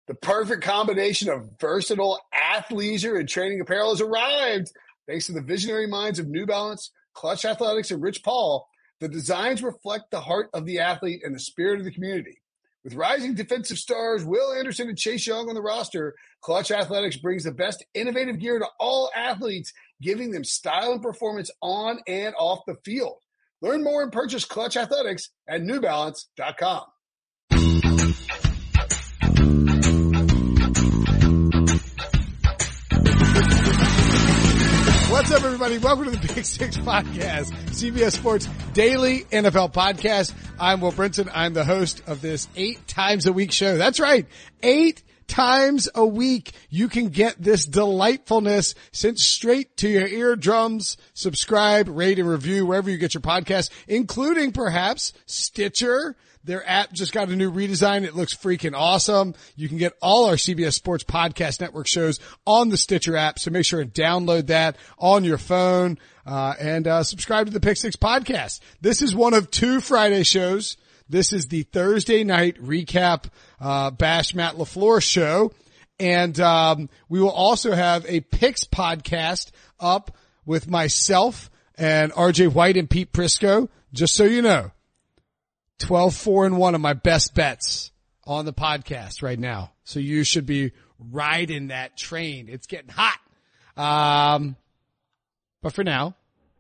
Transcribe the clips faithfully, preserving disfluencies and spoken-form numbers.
The perfect combination of versatile athleisure and training apparel has arrived. Thanks to the visionary minds of New Balance, Clutch Athletics, and Rich Paul, the designs reflect the heart of the athlete and the spirit of the community. With rising defensive stars Will Anderson and Chase Young on the roster, Clutch Athletics brings the best innovative gear to all athletes, giving them style and performance on and off the field. Learn more and purchase Clutch Athletics at new balance dot com. What's up, everybody? Welcome to the Big Six Podcast, C B S Sports Daily N F L Podcast. I'm Will Brinson. I'm the host of this eight times a week show. That's right. Eight times a week. You can get this delightfulness sent straight to your eardrums. Subscribe, rate, and review wherever you get your podcasts, including perhaps Stitcher. Their app just got a new redesign. It looks freaking awesome. You can get all our C B S Sports Podcast Network shows on the Stitcher app, so make sure and download that on your phone, uh, and uh, subscribe to the Pick Six Podcast. This is one of two Friday shows. This is the Thursday night recap uh Bash Matt LaFleur show, and um we will also have a Picks podcast up with myself and R J White and Pete Prisco, just so you know. twelve, four, and one of my best bets on the podcast right now. So you should be riding that train. It's getting hot. Um, but for now,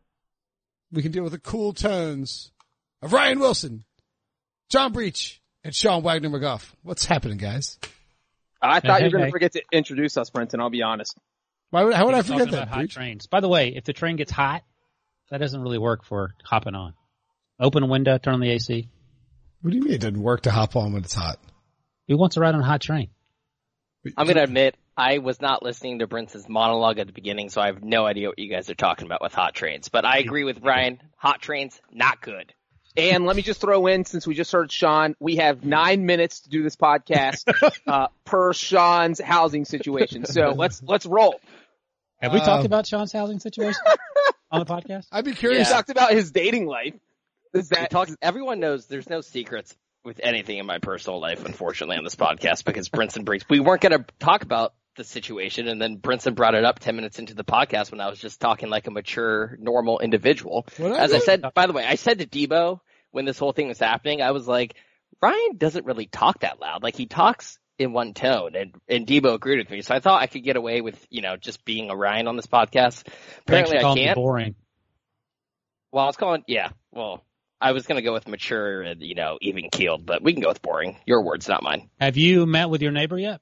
we can deal with the cool tones of Ryan Wilson, John Breach, and Sean Wagner McGough. What's happening, guys? I thought hey, you were hey, going to hey. forget to introduce us, Brenton. I'll be honest. Why would, how would I Talking forget about that, hot Breach? trains. By the way, if the train gets hot, that doesn't really work for hopping on. Open a window, turn on the A C. What do you mean it doesn't work to hop on when it's hot? Who wants to ride on a hot train? I'm going to admit, I was not listening to Brinson's monologue at the beginning, so I have no idea what you guys are talking about with hot trains. But I agree with Ryan. Hot trains, not good. And let me just throw in, since we just heard Sean, we have nine minutes to do this podcast uh, per Sean's housing situation. So let's let's roll. Have we Um, talked about Sean's housing situation on the podcast? I'd be We curious. Yeah. talked about his dating life. Is We that talk, everyone knows there's no secrets with anything in my personal life, unfortunately, on this podcast, because Brinson brings, we weren't going to talk about the situation, and then Brinson brought it up ten minutes into the podcast when I was just talking like a mature, normal individual. What I As I do? said, by the way, I said to Debo when this whole thing was happening, I was like, Ryan doesn't really talk that loud. Like, he talks in one tone, and, and Debo agreed with me. So I thought I could get away with, you know, just being a Ryan on this podcast. Thanks Apparently for I calling me can't. boring. Well, I was calling, yeah, well, I was going to go with mature and, you know, even keeled, but we can go with boring. Your words, not mine. Have you met with your neighbor yet?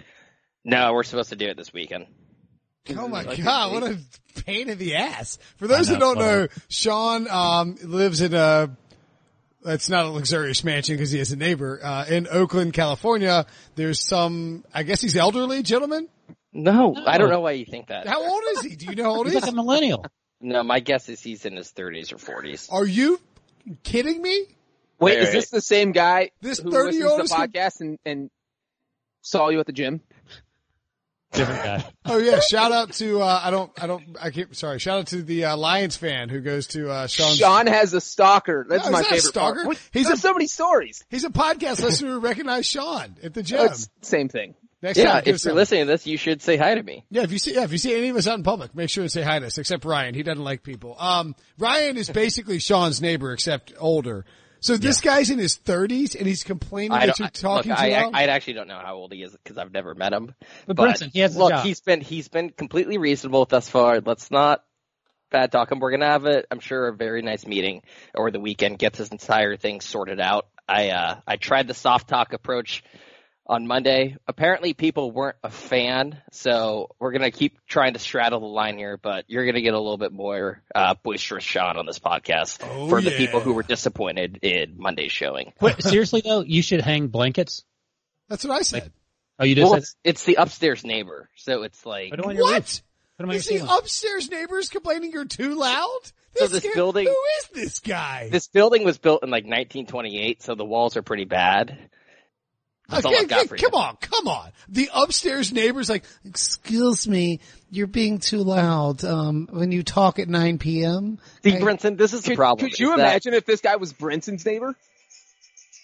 No, we're supposed to do it this weekend. Oh my Like God, this what a pain in the ass. For those I who know, don't know, Sean, um, lives in a, it's not a luxurious mansion because he has a neighbor, uh, in Oakland, California. There's some, I guess he's elderly gentleman. No, No. I don't know why you think that. How old is he? Do you know how old He's he like is? a millennial. No, my guess is he's in his thirties or forties. Are you kidding me? wait? Wait, Is wait. this the same guy This who thirty year old listens is to the podcast and, and saw you at the gym? Different guy. Oh yeah, shout out to, uh, I don't, I don't, I can't, sorry, shout out to the, uh, Lions fan who goes to, uh, Sean's. Sean has a stalker. That's No, my he's not a favorite stalker. part. What- He's There's a- so many stories. He's a podcast listener who recognized Sean at the gym. Oh, it's the same thing. Next Yeah, time, give if us you're some- listening to this, you should say hi to me. Yeah, if you see, yeah, if you see any of us out in public, make sure and say hi to us, except Ryan. He doesn't like people. Um, Ryan is basically Sean's neighbor, except older. So this guy's in his thirties and he's complaining I that don't, you're I, talking look, too I, loud? I, I actually don't know how old he is because I've never met him. But Brinson, he has a look, job. he's been he's been completely reasonable thus far. Let's not bad talk him. We're gonna have a, I'm sure, a very nice meeting over the weekend. Gets this entire thing sorted out. I uh, I tried the soft talk approach on Monday. Apparently people weren't a fan, so we're going to keep trying to straddle the line here, but you're going to get a little bit more uh, boisterous Sean on this podcast Oh, for the yeah. people who were disappointed in Monday's showing. Wait, seriously though, you should hang blankets. That's what I said. Oh, you just Well, said it's, it's the upstairs neighbor, so it's like, Put 'em on your roof. What? Put 'em on your Is the ceiling. upstairs neighbors complaining you're too loud? So this guy- building- Who is this guy? this building was built in like nineteen twenty-eight, so the walls are pretty bad. That's all Okay, I've got for come you. on, come on. The upstairs neighbor's like, excuse me, you're being too loud, um, when you talk at nine p.m. See, I- Brinson, this is the Could, problem. could you is that- imagine if this guy was Brinson's neighbor?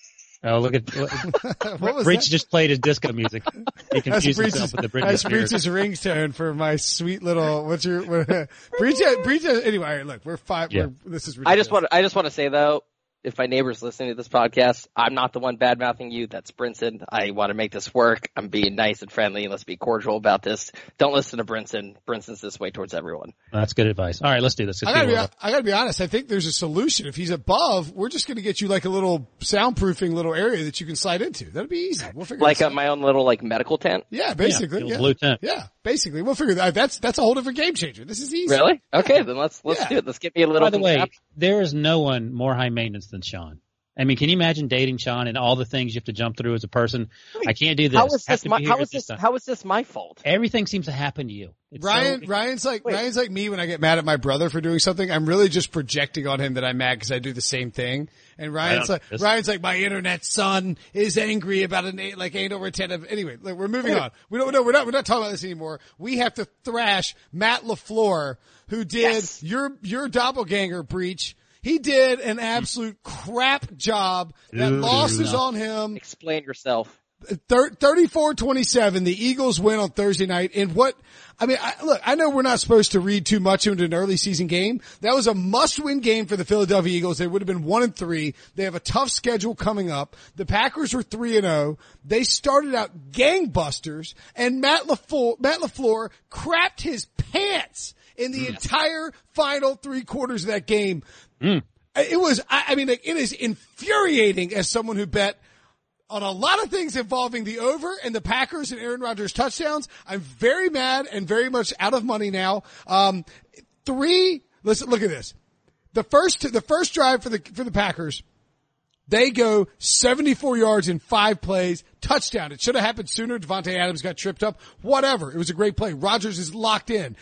Oh, look at What was Breach that? just played his disco music. He That's confused Breach's, himself with the Britney that's Spears. Breach's ringtone for my sweet little, what's your, what, Breach, Breach, anyway, all right, look, we're five, Yeah. we're, this is ridiculous. I just want to, I just want to say though, if my neighbor's listening to this podcast, I'm not the one bad mouthing you. That's Brinson. I want to make this work. I'm being nice and friendly, and let's be cordial about this. Don't listen to Brinson. Brinson's this way towards everyone. That's good advice. All right, let's do this. I gotta, be, I gotta be honest. I think there's a solution. If he's above, we're just gonna get you like a little soundproofing little area that you can slide into. That'd be easy. We'll figure Like it uh, out. my own little like medical tent. Yeah, basically. Yeah, Yeah, blue tent. yeah, basically. We'll figure that out. That's, that's a whole different game changer. This is easy. Really? Okay, then let's let's Yeah. do it. Let's get me a little. By the way, contraption. there is no one more high maintenance than Sean. I mean, can you imagine dating Sean and all the things you have to jump through as a person? I can't do this. how is Have this to my be here how at is this time. how is this my fault? Everything seems to happen to you. It's Ryan, so, Ryan's like, Wait. Ryan's like me when I get mad at my brother for doing something. I'm really just projecting on him that I'm mad because I do the same thing. And Ryan's don't like, know this. Ryan's like, my internet son is angry about an eight, like anal retentive. Anyway, look, we're moving on. We don't, no, we're not, we're not talking about this anymore. We have to thrash Matt LaFleur, who did Yes. your, your doppelganger Breach. He did an absolute crap job. That Ooh, loss is no. on him. Explain yourself. thirty-four twenty-seven, the Eagles win on Thursday night. And what, I mean, I, look, I know we're not supposed to read too much into an early season game. That was a must-win game for the Philadelphia Eagles. They would have been one and three. They have a tough schedule coming up. The Packers were three and oh. They started out gangbusters, and Matt LaFleur, Matt LaFleur crapped his pants in the entire final three quarters of that game. Mm. It was, I, I mean, like, it is infuriating as someone who bet on a lot of things involving the over and the Packers and Aaron Rodgers touchdowns. I'm very mad and very much out of money now. Um, three, listen, look at this. The first, the first drive for the, for the Packers, they go seventy-four yards in five plays, touchdown. It should have happened sooner. Devontae Adams got tripped up. Whatever. It was a great play. Rodgers is locked in.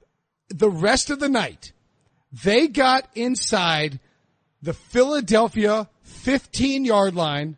The rest of the night, they got inside the Philadelphia fifteen yard line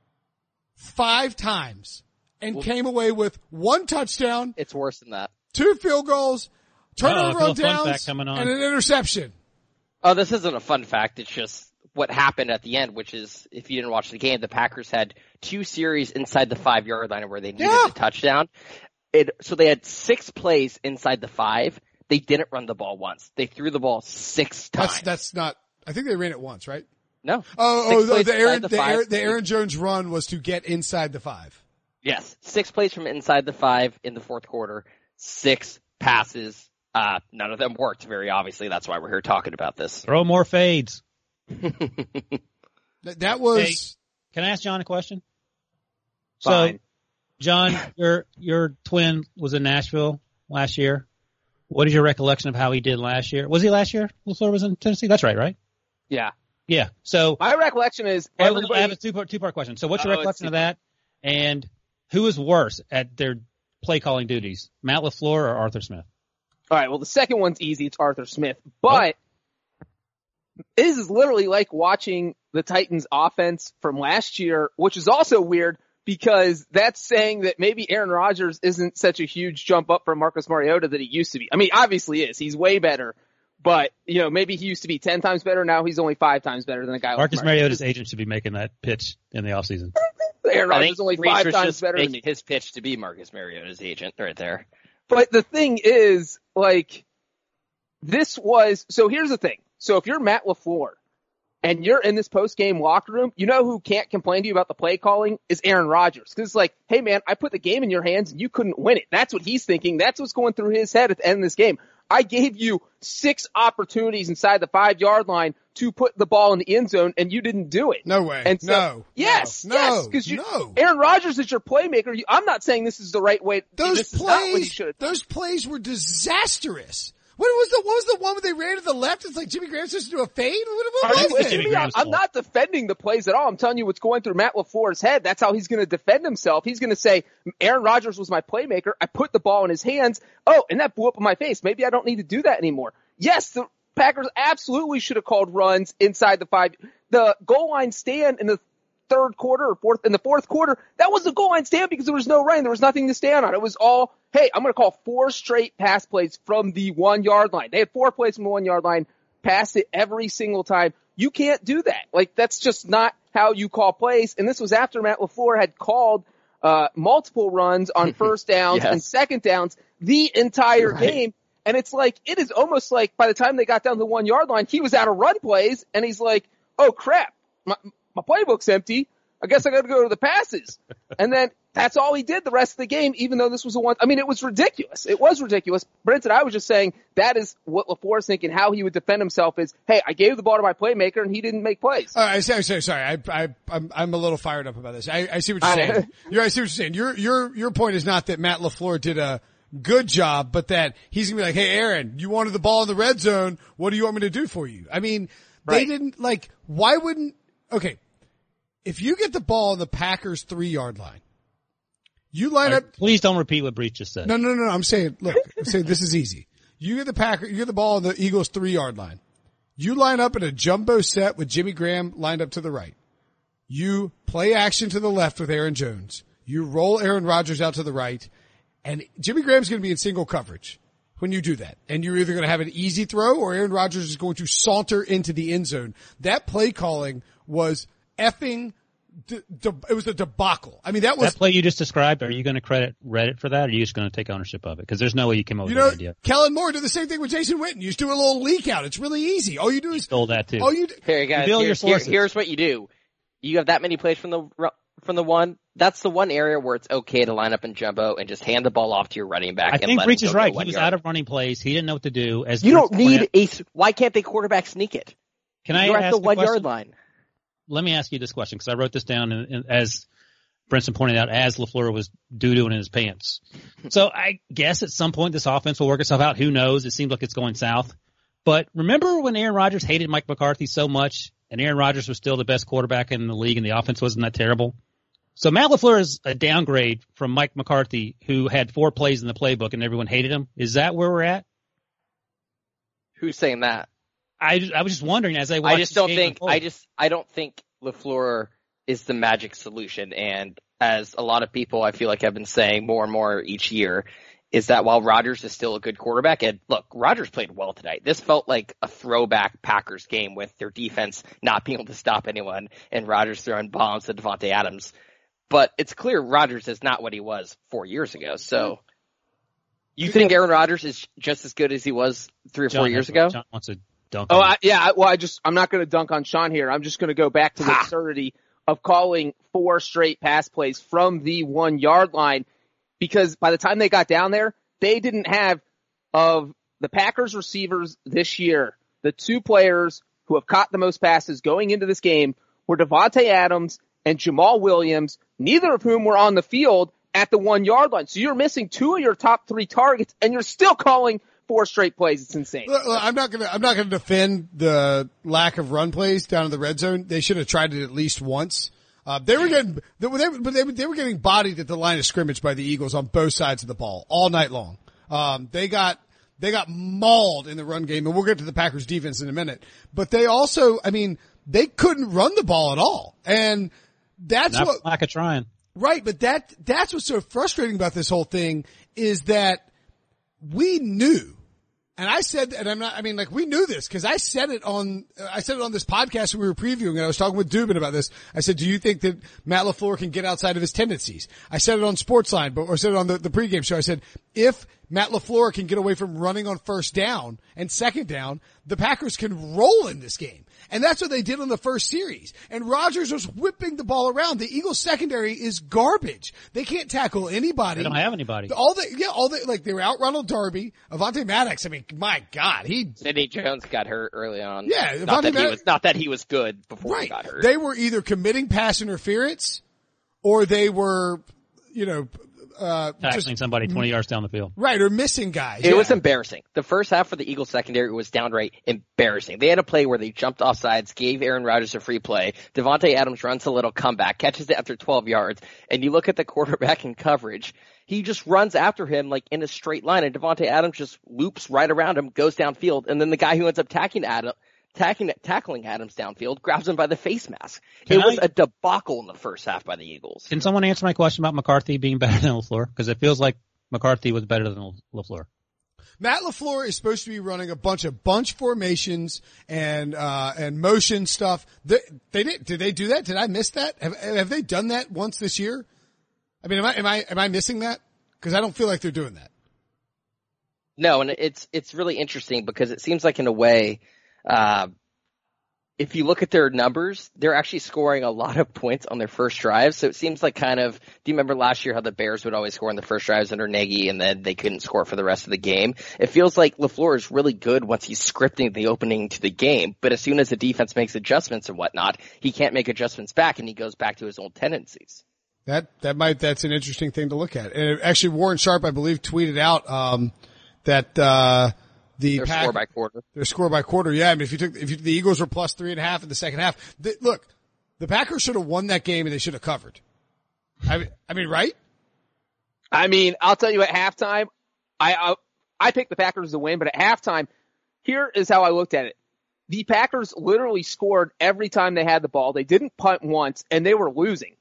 five times and came away with one touchdown, It's worse than that. two field goals, turnover Oh, on a fun fact downs, coming on. and an interception. Oh, this isn't a fun fact. It's just what happened at the end, which is, if you didn't watch the game, the Packers had two series inside the five yard line where they needed Yeah. a touchdown. It, so they had six plays inside the five. They didn't run the ball once. They threw the ball six times. That's, that's not, I think they ran it once, right? no. Oh, Six oh, the, plays the inside Aaron, the the, five. Aaron, the Aaron Jones run was to get inside the five. Yes. Six plays from inside the five in the fourth quarter. Six passes. Uh, none of them worked, very obviously. That's why we're here talking about this. Throw more fades. That, that was, Hey. Can I ask John a question? Fine. So, John, your your twin was in Nashville last year. What is your recollection of how he did last year? Was he last year? LaFleur was in Tennessee? That's right, right? Yeah. Yeah. So, My recollection is I have a- everybody. I have a two-part, two-part question. So what's your Oh, recollection it's- of that? And who is worse at their play calling duties, Matt LaFleur or Arthur Smith? All right. Well, the second one's easy. It's Arthur Smith, but this is literally like watching the Titans offense from last year, which is also weird because that's saying that maybe Aaron Rodgers isn't such a huge jump up from Marcus Mariota that he used to be. I mean, obviously he is. He's way better, but you know, maybe he used to be ten times better. Now he's only five times better than a guy Marcus like Mariota. Mariota's agent should be making that pitch in the offseason. Aaron I Rodgers think is only Reese five was times just better than making me. his pitch to be Marcus Mariota's agent right there. But the thing is, like, this was, so here's the thing. So if you're Matt LaFleur and you're in this post-game locker room, you know who can't complain to you about the play calling is Aaron Rodgers. Cause it's like, hey man, I put the game in your hands and you couldn't win it. That's what he's thinking. That's what's going through his head at the end of this game. I gave you six opportunities inside the five yard line to put the ball in the end zone and you didn't do it. no way. And so, no. yes, no, yes, because you, no. Aaron Rodgers is your playmaker. You, I'm not saying this is the right way. Those this is not what he plays, should have done. those plays were disastrous. What was the, what was the one where they ran to the left? It's like Jimmy Graham's supposed to do a fade? What, what Are was you it? kidding me? Graham's I'm fault. not defending the plays at all. I'm telling you what's going through Matt LaFleur's head. That's how he's going to defend himself. He's going to say, Aaron Rodgers was my playmaker. I put the ball in his hands. Oh, and that blew up in my face. Maybe I don't need to do that anymore. Yes, the Packers absolutely should have called runs inside the five. The goal line stand in the third quarter or fourth, in the fourth quarter, that was the goal line stand because there was no rain. There was nothing to stand on. It was all, hey, I'm going to call four straight pass plays from the one yard line. They had four plays from the one yard line, passed it every single time. You can't do that. Like, that's just not how you call plays. And this was after Matt LaFleur had called uh multiple runs on first downs yes. and second downs the entire right. game. And it's like, it is almost like by the time they got down to the one yard line, he was out of run plays and he's like, oh crap, my, my playbook's empty. I guess I got to go to the passes. And then that's all he did the rest of the game, even though this was a one. I mean, it was ridiculous. It was ridiculous. Brenton, I was just saying that is what LaFleur's thinking, how he would defend himself is, hey, I gave the ball to my playmaker and he didn't make plays. All right, sorry, sorry, sorry. I, I, I'm, I'm a little fired up about this. I, I see what you're saying. You're, I see what you're saying. Your, your, your point is not that Matt LaFleur did a good job, but that he's gonna be like, hey, Aaron, you wanted the ball in the red zone. What do you want me to do for you? I mean, they Right. didn't like, why wouldn't, okay. If you get the ball on the Packers three yard line, you line All right, up. please don't repeat what Breach just said. No, no, no, no. I'm saying, look, I'm saying this is easy. You get the Packer, you get the ball on the Eagles three yard line. You line up in a jumbo set with Jimmy Graham lined up to the right. You play action to the left with Aaron Jones. You roll Aaron Rodgers out to the right, and Jimmy Graham's going to be in single coverage when you do that. And you're either going to have an easy throw or Aaron Rodgers is going to saunter into the end zone. That play calling was effing, de- de- it was a debacle. I mean, that was, That play you just described, are you going to credit Reddit for that, or are you just going to take ownership of it? Because there's no way you came up you with know, that idea. Kellen Moore did the same thing with Jason Witten. You just do a little leak out. It's really easy. All you do is, Stole that too. all you do, Here, guys, Reveal your here's, here- sources. here's what you do. You have that many plays from the ru- from the one. That's the one area where it's okay to line up in jumbo and just hand the ball off to your running back. I and think let Breach him is go right. get one He was yard. out of running plays. He didn't know what to do. As You don't Prince pointed need out- a. Why can't they quarterback sneak it? Can I You're ask at the one question? yard line. Let me ask you this question, because I wrote this down in, in, as Brinson pointed out, as LaFleur was doo-dooing in his pants. So I guess at some point this offense will work itself out. Who knows? It seems like it's going south. But remember when Aaron Rodgers hated Mike McCarthy so much, and Aaron Rodgers was still the best quarterback in the league, and the offense wasn't that terrible? So Matt LaFleur is a downgrade from Mike McCarthy, who had four plays in the playbook and everyone hated him. Is that where we're at? Who's saying that? I, I was just wondering as I watched I just this don't game think. unfold. I just. I don't think LaFleur is the magic solution. And as a lot of people, I feel like have been saying more and more each year, is that while Rodgers is still a good quarterback, and look, Rodgers played well tonight. This felt like a throwback Packers game with their defense not being able to stop anyone and Rodgers throwing bombs to Devontae Adams. But it's clear Rodgers is not what he was four years ago. So you think Aaron Rodgers is just as good as he was three or John four years has- ago? John wants to dunk Oh, on I, yeah. I, well, I just, I'm not going to dunk on Sean here. I'm just going to go back to the Ha. absurdity of calling four straight pass plays from the one yard line, because by the time they got down there, they didn't have, of the Packers receivers this year, the two players who have caught the most passes going into this game were Devontae Adams and Jamal Williams, neither of whom were on the field at the one yard line. So you're missing two of your top three targets and you're still calling four straight plays. It's insane. Look, look, I'm not gonna, I'm not gonna defend the lack of run plays down in the red zone. They should have tried it at least once. Uh, they were getting, they, they, but they, they were getting bodied at the line of scrimmage by the Eagles on both sides of the ball all night long. Um, they got, they got mauled in the run game, and we'll get to the Packers defense in a minute. But they also, I mean, they couldn't run the ball at all. And that's Not what, lack of trying. right, but that, that's what's so frustrating about this whole thing is that we knew, and I said, and I'm not, I mean, like, we knew this because I said it on, I said it on this podcast when we were previewing, and I was talking with Dubin about this. I said, do you think that Matt LaFleur can get outside of his tendencies? I said it on Sportsline, but, or said it on the, the pregame show. I said, if Matt LaFleur can get away from running on first down and second down, the Packers can roll in this game. And that's what they did on the first series. And Rodgers was whipping the ball around. The Eagles secondary is garbage. They can't tackle anybody. They don't have anybody. All the, yeah, all the, like, they were out Ronald Darby, Avonte Maddox. I mean, my God, he, Sidney Jones got hurt early on. Yeah, not Devontae that he Maddox- was not that he was good before he right. got hurt. They were either committing pass interference or they were, you know, uh, Tackling just, somebody twenty yards down the field. right, or missing guys. It yeah. was embarrassing. The first half for the Eagles secondary was downright embarrassing. They had a play where they jumped off sides, gave Aaron Rodgers a free play. Devontae Adams runs a little comeback, catches it after twelve yards, and you look at the quarterback in coverage. He just runs after him like in a straight line, and Devontae Adams just loops right around him, goes downfield, and then the guy who ends up tackling Adam, tackling, tackling Adams downfield grabs him by the face mask. Can it was I- a debacle in the first half by the Eagles. Can someone answer my question about McCarthy being better than LaFleur? Because it feels like McCarthy was better than LaFleur. Matt LaFleur is supposed to be running a bunch of bunch formations and, uh, and motion stuff. They, they did, did they do that? Did I miss that? Have, have they done that once this year? I mean, am I, am I, am I missing that? Cause I don't feel like they're doing that. No, and it's, it's really interesting because it seems like in a way, uh, if you look at their numbers, they're actually scoring a lot of points on their first drive. So it seems like kind of, do you remember last year how the Bears would always score on the first drives under Nagy and then they couldn't score for the rest of the game? It feels like LaFleur is really good once he's scripting the opening to the game. But as soon as the defense makes adjustments and whatnot, he can't make adjustments back and he goes back to his old tendencies. That, that might, that's an interesting thing to look at. And actually Warren Sharp, I believe, tweeted out, um, that, uh, The their Pack, score by quarter. Their score by quarter. Yeah. I mean, if you took, if you, the Eagles were plus three and a half in the second half, the, look, the Packers should have won that game and they should have covered. I mean, I mean, right? I mean, I'll tell you at halftime, I, I, I picked the Packers to win, but at halftime, here is how I looked at it. The Packers literally scored every time they had the ball. They didn't punt once and they were losing.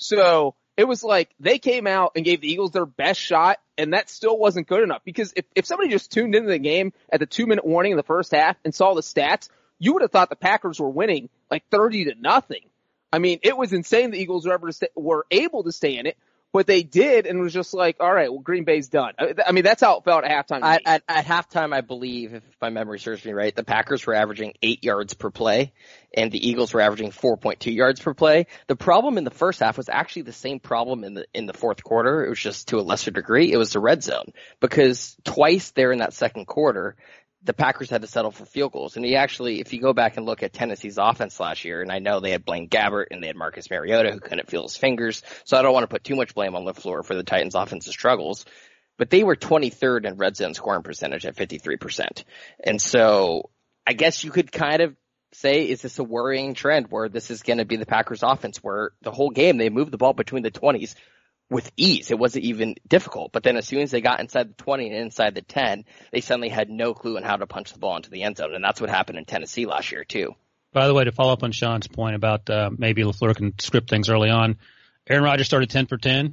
So it was like they came out and gave the Eagles their best shot, and that still wasn't good enough. Because if, if somebody just tuned into the game at the two-minute warning in the first half and saw the stats, you would have thought the Packers were winning like thirty to nothing. I mean, it was insane the Eagles were, able to stay, were able to stay in it, but they did, and it was just like, all right, well, Green Bay's done. I mean, that's how it felt at halftime. At, at, at halftime, I believe, if my memory serves me right, the Packers were averaging eight yards per play, and the Eagles were averaging four point two yards per play. The problem in the first half was actually the same problem in the in the fourth quarter. It was just to a lesser degree. It was the red zone, because twice there in that second quarter, the Packers had to settle for field goals. And he actually, if you go back and look at Tennessee's offense last year, and I know they had Blaine Gabbert and they had Marcus Mariota who couldn't feel his fingers, so I don't want to put too much blame on LaFleur for the Titans' offensive struggles, but they were twenty-third in red zone scoring percentage at fifty-three percent. And so I guess you could kind of say, is this a worrying trend where this is going to be the Packers' offense where the whole game they moved the ball between the twenties with ease? It wasn't even difficult. But then as soon as they got inside the twenty and inside the ten, they suddenly had no clue on how to punch the ball into the end zone. And that's what happened in Tennessee last year too. By the way, to follow up on Sean's point about uh, maybe LaFleur can script things early on, Aaron Rodgers started ten for ten,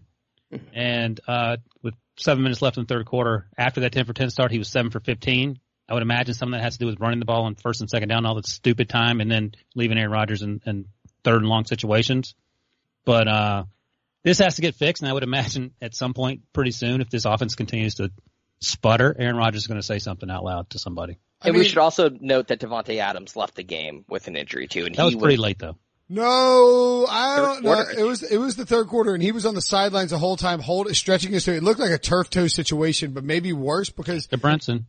and uh, with seven minutes left in the third quarter, after that ten for ten start, he was seven for fifteen. I would imagine some of that has to do with running the ball on first and second down, all that stupid time, and then leaving Aaron Rodgers in, in third and long situations. But uh this has to get fixed, and I would imagine at some point pretty soon, if this offense continues to sputter, Aaron Rodgers is going to say something out loud to somebody. And I mean, we should also note that Devontae Adams left the game with an injury too. And that he was pretty was, late, though. No, I Third don't know. quarter. It was, it was the third quarter and he was on the sidelines the whole time, hold, stretching his toe. It looked like a turf toe situation, but maybe worse because. Look at Brinson.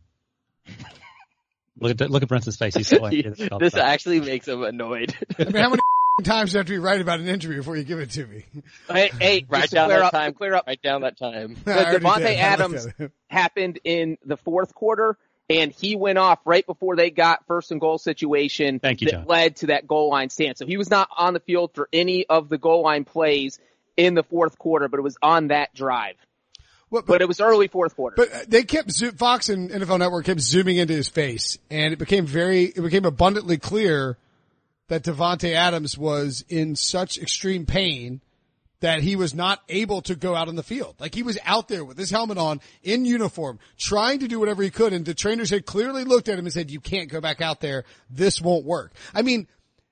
Look at that, look at Brinson's face. He's so like, this actually makes him annoyed. I mean, how many times do you have to be right about an injury before you give it to me? Hey, hey, Write just to down clear that up, time. to clear up, Write down that time. I But already Devontae did. I looked Adams at it. happened in the fourth quarter, and he went off right before they got first and goal situation Thank you, that John. led to that goal line stand. So he was not on the field for any of the goal line plays in the fourth quarter, but it was on that drive. What, But it was early fourth quarter. But they kept, zo- Fox and N F L Network kept zooming into his face, and it became very, it became abundantly clear that Devontae Adams was in such extreme pain that he was not able to go out on the field. Like he was out there with his helmet on, in uniform, trying to do whatever he could, and the trainers had clearly looked at him and said, you can't go back out there. This won't work. I mean,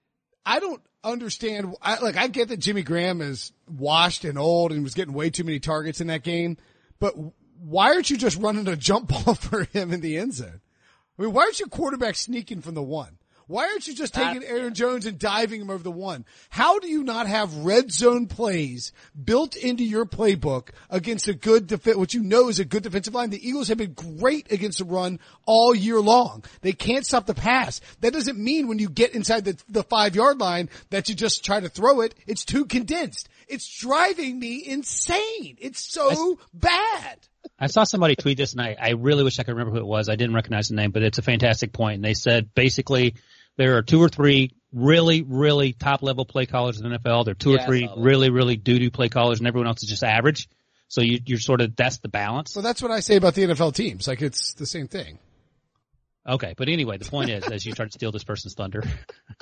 I don't understand, I, like I get that Jimmy Graham is washed and old and was getting way too many targets in that game. But why aren't you just running a jump ball for him in the end zone? I mean, why aren't you quarterback sneaking from the one? Why aren't you just taking Aaron Jones and diving him over the one? How do you not have red zone plays built into your playbook against a good defense, what you know is a good defensive line? The Eagles have been great against the run all year long. They can't stop the pass. That doesn't mean when you get inside the, the five yard line that you just try to throw it. It's too condensed. It's driving me insane. It's so bad. I saw somebody tweet this, and I, I really wish I could remember who it was. I didn't recognize the name, but it's a fantastic point. And they said basically there are two or three really, really top-level play callers in the N F L. There are two Yeah, or three really, really doo-doo play callers, and everyone else is just average. So you, you're sort of – that's the balance. Well, that's what I say about the N F L teams. Like, it's the same thing. Okay, but anyway, the point is, as you try to steal this person's thunder,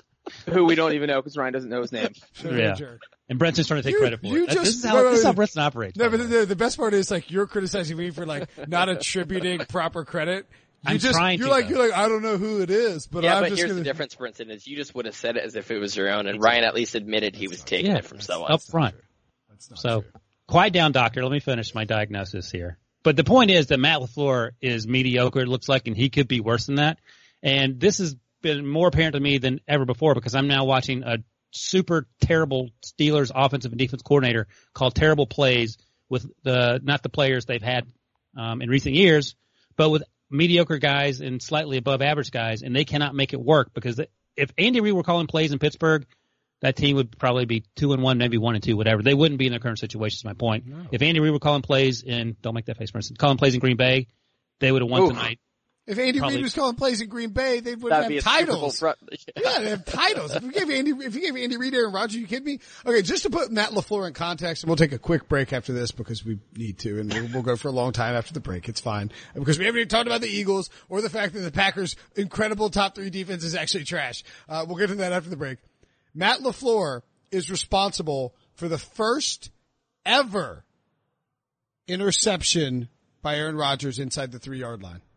Who we don't even know because Ryan doesn't know his name. Yeah. And Brent's trying to take You- credit for you it. just- this is how, no, no, this is how no. Brenton operates. No, by but the way. the, the best part is like you're criticizing me for like not attributing proper credit. You I'm just, trying you're to, like, though. you're like, I don't know who it is, but yeah, I'm but just here's gonna. the difference, Brinson, is you just would have said it as if it was your own, and Ryan at least admitted he was taking Yeah, it from someone. up front. That's not So, true. quiet down, doctor. Let me finish my diagnosis here. But the point is that Matt LaFleur is mediocre, it looks like, and he could be worse than that. And this has been more apparent to me than ever before because I'm now watching a super terrible Steelers offensive and defense coordinator call terrible plays with the not the players they've had um, in recent years, but with mediocre guys and slightly above average guys, and they cannot make it work because if Andy Reid were calling plays in Pittsburgh, that team would probably be two and one, maybe one and two, whatever. They wouldn't be in their current situation. Is my point. No. If Andy Reid were calling plays in, don't make that face, for instance, calling plays in Green Bay, they would have won Ooh. tonight. If Andy Probably- Reid was calling plays in Green Bay, they would That'd be have a Super Bowl titles. front. Yeah, they have titles. If you gave Andy, if you gave Andy Reid Aaron Rodgers, you kidding me? Okay, just to put Matt LaFleur in context, and we'll take a quick break after this because we need to, and we'll, we'll go for a long time after the break. It's fine because we haven't even talked about the Eagles or the fact that the Packers' incredible top three defense is actually trash. Uh, we'll get to that after the break. Matt LaFleur is responsible for the first ever interception by Aaron Rodgers inside the three yard line.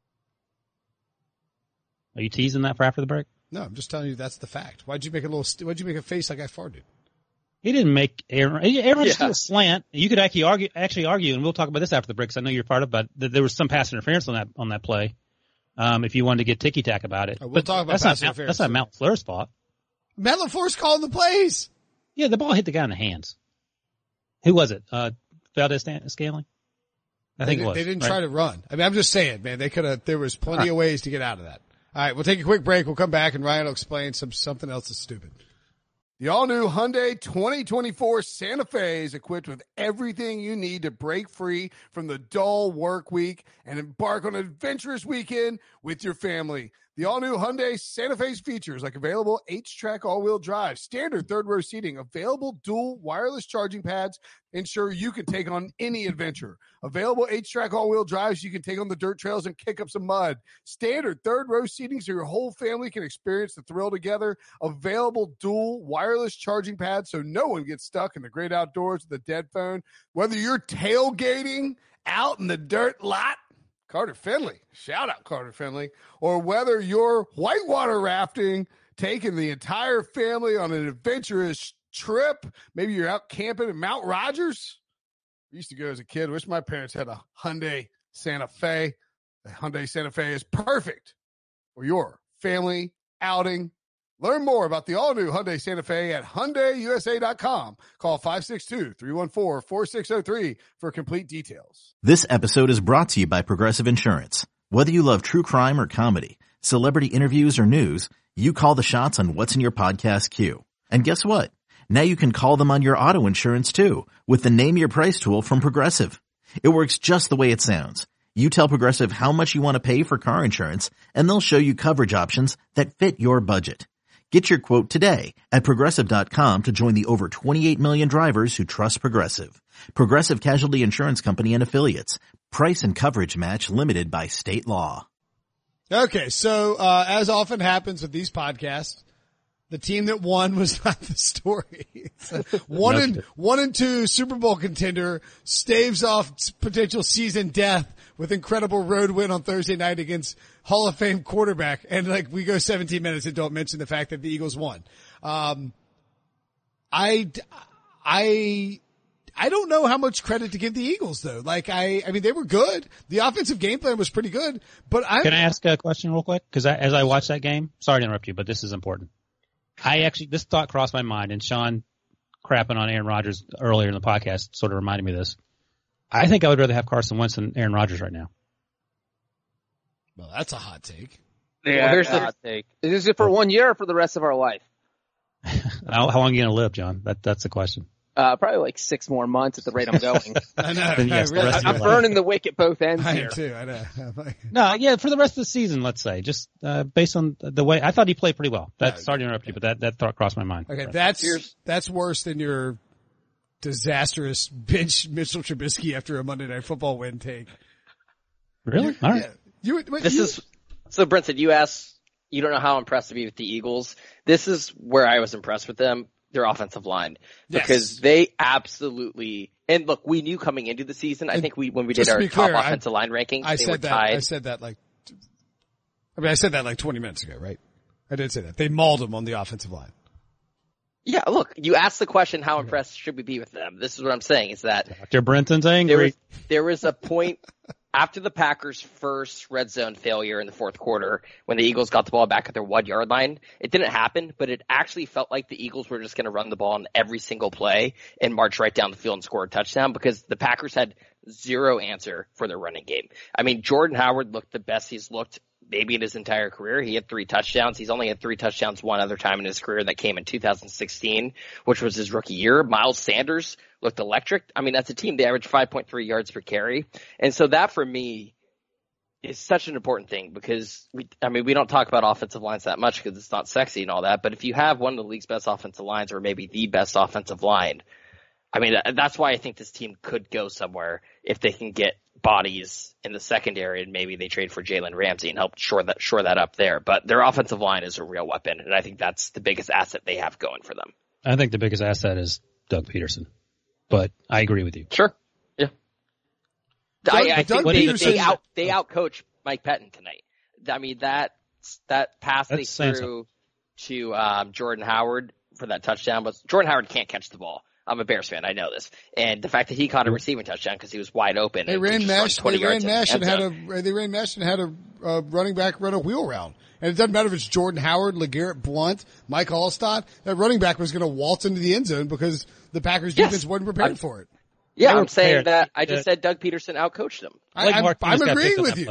Are you teasing that for after the break? No, I'm just telling you that's the fact. Why'd you make a little? St- why'd you make a face like I farted? He didn't make Aaron. Aaron just Yeah. did a slant. You could actually argue, actually argue, and we'll talk about this after the break. Because I know you're part of, but that there was some pass interference on that on that play. Um, if you wanted to get ticky tack about it, Uh, we'll but talk about that's pass not interference, that's not too. Matt LaFleur's fault. Matt LaFleur's calling the plays. Yeah, the ball hit the guy in the hands. Who was it? Uh, Valdez Scaling? I They, think did, it was. they didn't right? try to run. I mean, I'm just saying, man. They could have. There was plenty of ways to get out of that. All right, we'll take a quick break. We'll come back, and Ryan will explain some something else that's stupid. The all-new Hyundai twenty twenty-four Santa Fe is equipped with everything you need to break free from the dull work week and embark on an adventurous weekend with your family. The all-new Hyundai Santa Fe's features like available H-Track all-wheel drive, standard third-row seating, available dual wireless charging pads, ensure you can take on any adventure. Available H-Track all-wheel drives, you can take on the dirt trails and kick up some mud. Standard third-row seating so your whole family can experience the thrill together. Available dual wireless charging pads so no one gets stuck in the great outdoors with a dead phone. Whether you're tailgating out in the dirt lot, Carter Finley, shout out Carter Finley, or whether you're whitewater rafting, taking the entire family on an adventurous trip, maybe you're out camping in Mount Rogers. I used to go as a kid. Wish my parents had a Hyundai Santa Fe. The Hyundai Santa Fe is perfect for your family outing. Learn more about the all-new Hyundai Santa Fe at Hyundai U S A dot com. Call five six two, three one four, four six zero three for complete details. This episode is brought to you by Progressive Insurance. Whether you love true crime or comedy, celebrity interviews or news, you call the shots on what's in your podcast queue. And guess what? Now you can call them on your auto insurance too with the Name Your Price tool from Progressive. It works just the way it sounds. You tell Progressive how much you want to pay for car insurance, and they'll show you coverage options that fit your budget. Get your quote today at Progressive dot com to join the over twenty-eight million drivers who trust Progressive. Progressive Casualty Insurance Company and Affiliates. Price and coverage match limited by state law. Okay, so uh, as often happens with these podcasts, the team that won was not the story. So one No. and one and two Super Bowl contender staves off potential season death with incredible road win on Thursday night against Hall of Fame quarterback. And like we go seventeen minutes and don't mention the fact that the Eagles won. Um, I, I, I don't know how much credit to give the Eagles though. Like I, I mean, they were good. The offensive game plan was pretty good, but I, Can I ask a question real quick? Because as I watched that game, sorry to interrupt you, but this is important. I actually, this thought crossed my mind, and Sean crapping on Aaron Rodgers earlier in the podcast sort of reminded me of this. I think I would rather have Carson Wentz than Aaron Rodgers right now. well, that's a hot take. Yeah, Well, here's the uh, hot take. is it for one year or for the rest of our life? How, how long are you going to live, John? That, that's the question. Uh, probably like six more months at the rate I'm going. I know. Then yes, I the really- rest of I'm your life. burning the wick at both ends I here. am too. I know. I'm like, No, yeah, for the rest of the season, let's say, just uh, based on the way I thought he played pretty well. That Yeah. sorry to interrupt you, but that that thought crossed my mind. okay, that's Here's- that's worse than your disastrous bench Mitchell Trubisky after a Monday Night Football win take. Really? All right. Yeah. You, wait, This you- is so, Brinson. You asked you don't know how impressed to be with the Eagles. This is where I was impressed with them, their offensive line. Because Yes. they absolutely – and look, we knew coming into the season, I And think we when we just did to our be top clear, I- offensive line rankings, I they were said that. tied. I said that like. I mean, I said that like twenty minutes ago, right? I did say that they mauled them on the offensive line. Yeah, look, you asked the question, how impressed should we be with them? This is what I'm saying, is that Doctor Brenton's there angry. was, there was a point after the Packers' first red zone failure in the fourth quarter when the Eagles got the ball back at their one-yard line. It didn't happen, but it actually felt like the Eagles were just going to run the ball on every single play and march right down the field and score a touchdown because the Packers had zero answer for their running game. I mean, Jordan Howard looked the best he's looked maybe in his entire career. He had three touchdowns. He's only had three touchdowns one other time in his career. That came in two thousand sixteen, which was his rookie year. Miles Sanders looked electric. I mean, that's a team. They averaged five point three yards per carry. And so that for me is such an important thing because we, I mean, we don't talk about offensive lines that much because it's not sexy and all that. But if you have one of the league's best offensive lines or maybe the best offensive line, I mean, that's why I think this team could go somewhere if they can get bodies in the secondary and maybe they trade for Jalen Ramsey and help shore that shore that up there. But their offensive line is a real weapon, and I think that's the biggest asset they have going for them. I think the biggest asset is Doug Peterson, but I agree with you. Sure, yeah. Doug- I, I Doug think they, Peterson- they out they outcoach Mike Pettin tonight. I mean that that pass they That's saying threw to um, Jordan Howard for that touchdown was Jordan Howard can't catch the ball. I'm a Bears fan. I know this. And the fact that he caught a receiving touchdown because he was wide open. They and ran could just run mesh. twenty They ran yards in the mesh and end had zone. a. They ran mesh and had a uh, running back run a wheel route. And it doesn't matter if it's Jordan Howard, LeGarrette Blount, Mike Allstott. That running back was going to waltz into the end zone because the Packers Yes. defense wasn't prepared I- for it. Yeah, They were I'm saying prepared. that. I just Uh, said Doug Peterson outcoached them. I, Blake I'm, Martinez I'm got picked agreeing on with that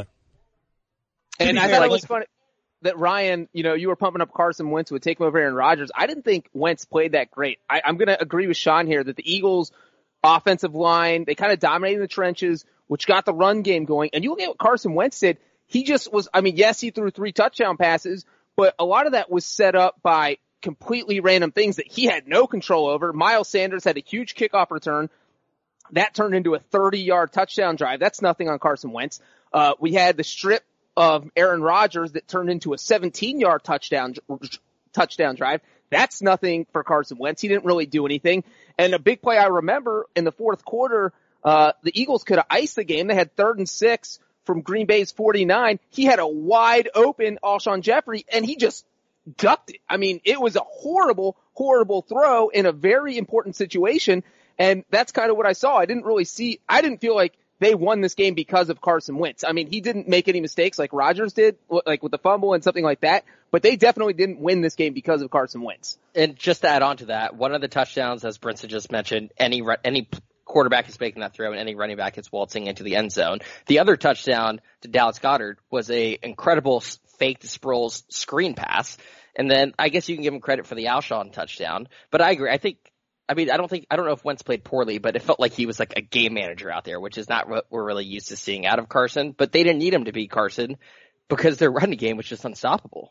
you. play. And be I fair, thought it like- was funny that Ryan, you know, you were pumping up Carson Wentz would take him over Aaron Rodgers. I didn't think Wentz played that great. I, I'm going to agree with Sean here that the Eagles' offensive line, they kind of dominated the trenches, which got the run game going. And you look at what Carson Wentz did. He just was, I mean, yes, he threw three touchdown passes, but a lot of that was set up by completely random things that he had no control over. Miles Sanders had a huge kickoff return. That turned into a thirty-yard touchdown drive. That's nothing on Carson Wentz. Uh, we had the strip of Aaron Rodgers that turned into a seventeen-yard touchdown touchdown drive. That's nothing for Carson Wentz. He didn't really do anything. And a big play I remember in the fourth quarter, uh, the Eagles could have iced the game. They had third and six from Green Bay's forty-nine. He had a wide open Alshon Jeffrey, and he just ducked it. I mean, it was a horrible, horrible throw in a very important situation. And that's kind of what I saw. I didn't really see, I didn't feel like they won this game because of Carson Wentz. I mean, he didn't make any mistakes like Rodgers did, like with the fumble and something like that, but they definitely didn't win this game because of Carson Wentz. And just to add on to that, one of the touchdowns, as Brinson just mentioned, any ru- any quarterback is making that throw and any running back is waltzing into the end zone. The other touchdown to Dallas Goedert was a incredible fake to Sproles screen pass. And then I guess you can give him credit for the Alshon touchdown. But I agree. I think I mean, I don't think, I don't know if Wentz played poorly, but it felt like he was like a game manager out there, which is not what we're really used to seeing out of Carson, but they didn't need him to be Carson because their running game was just unstoppable.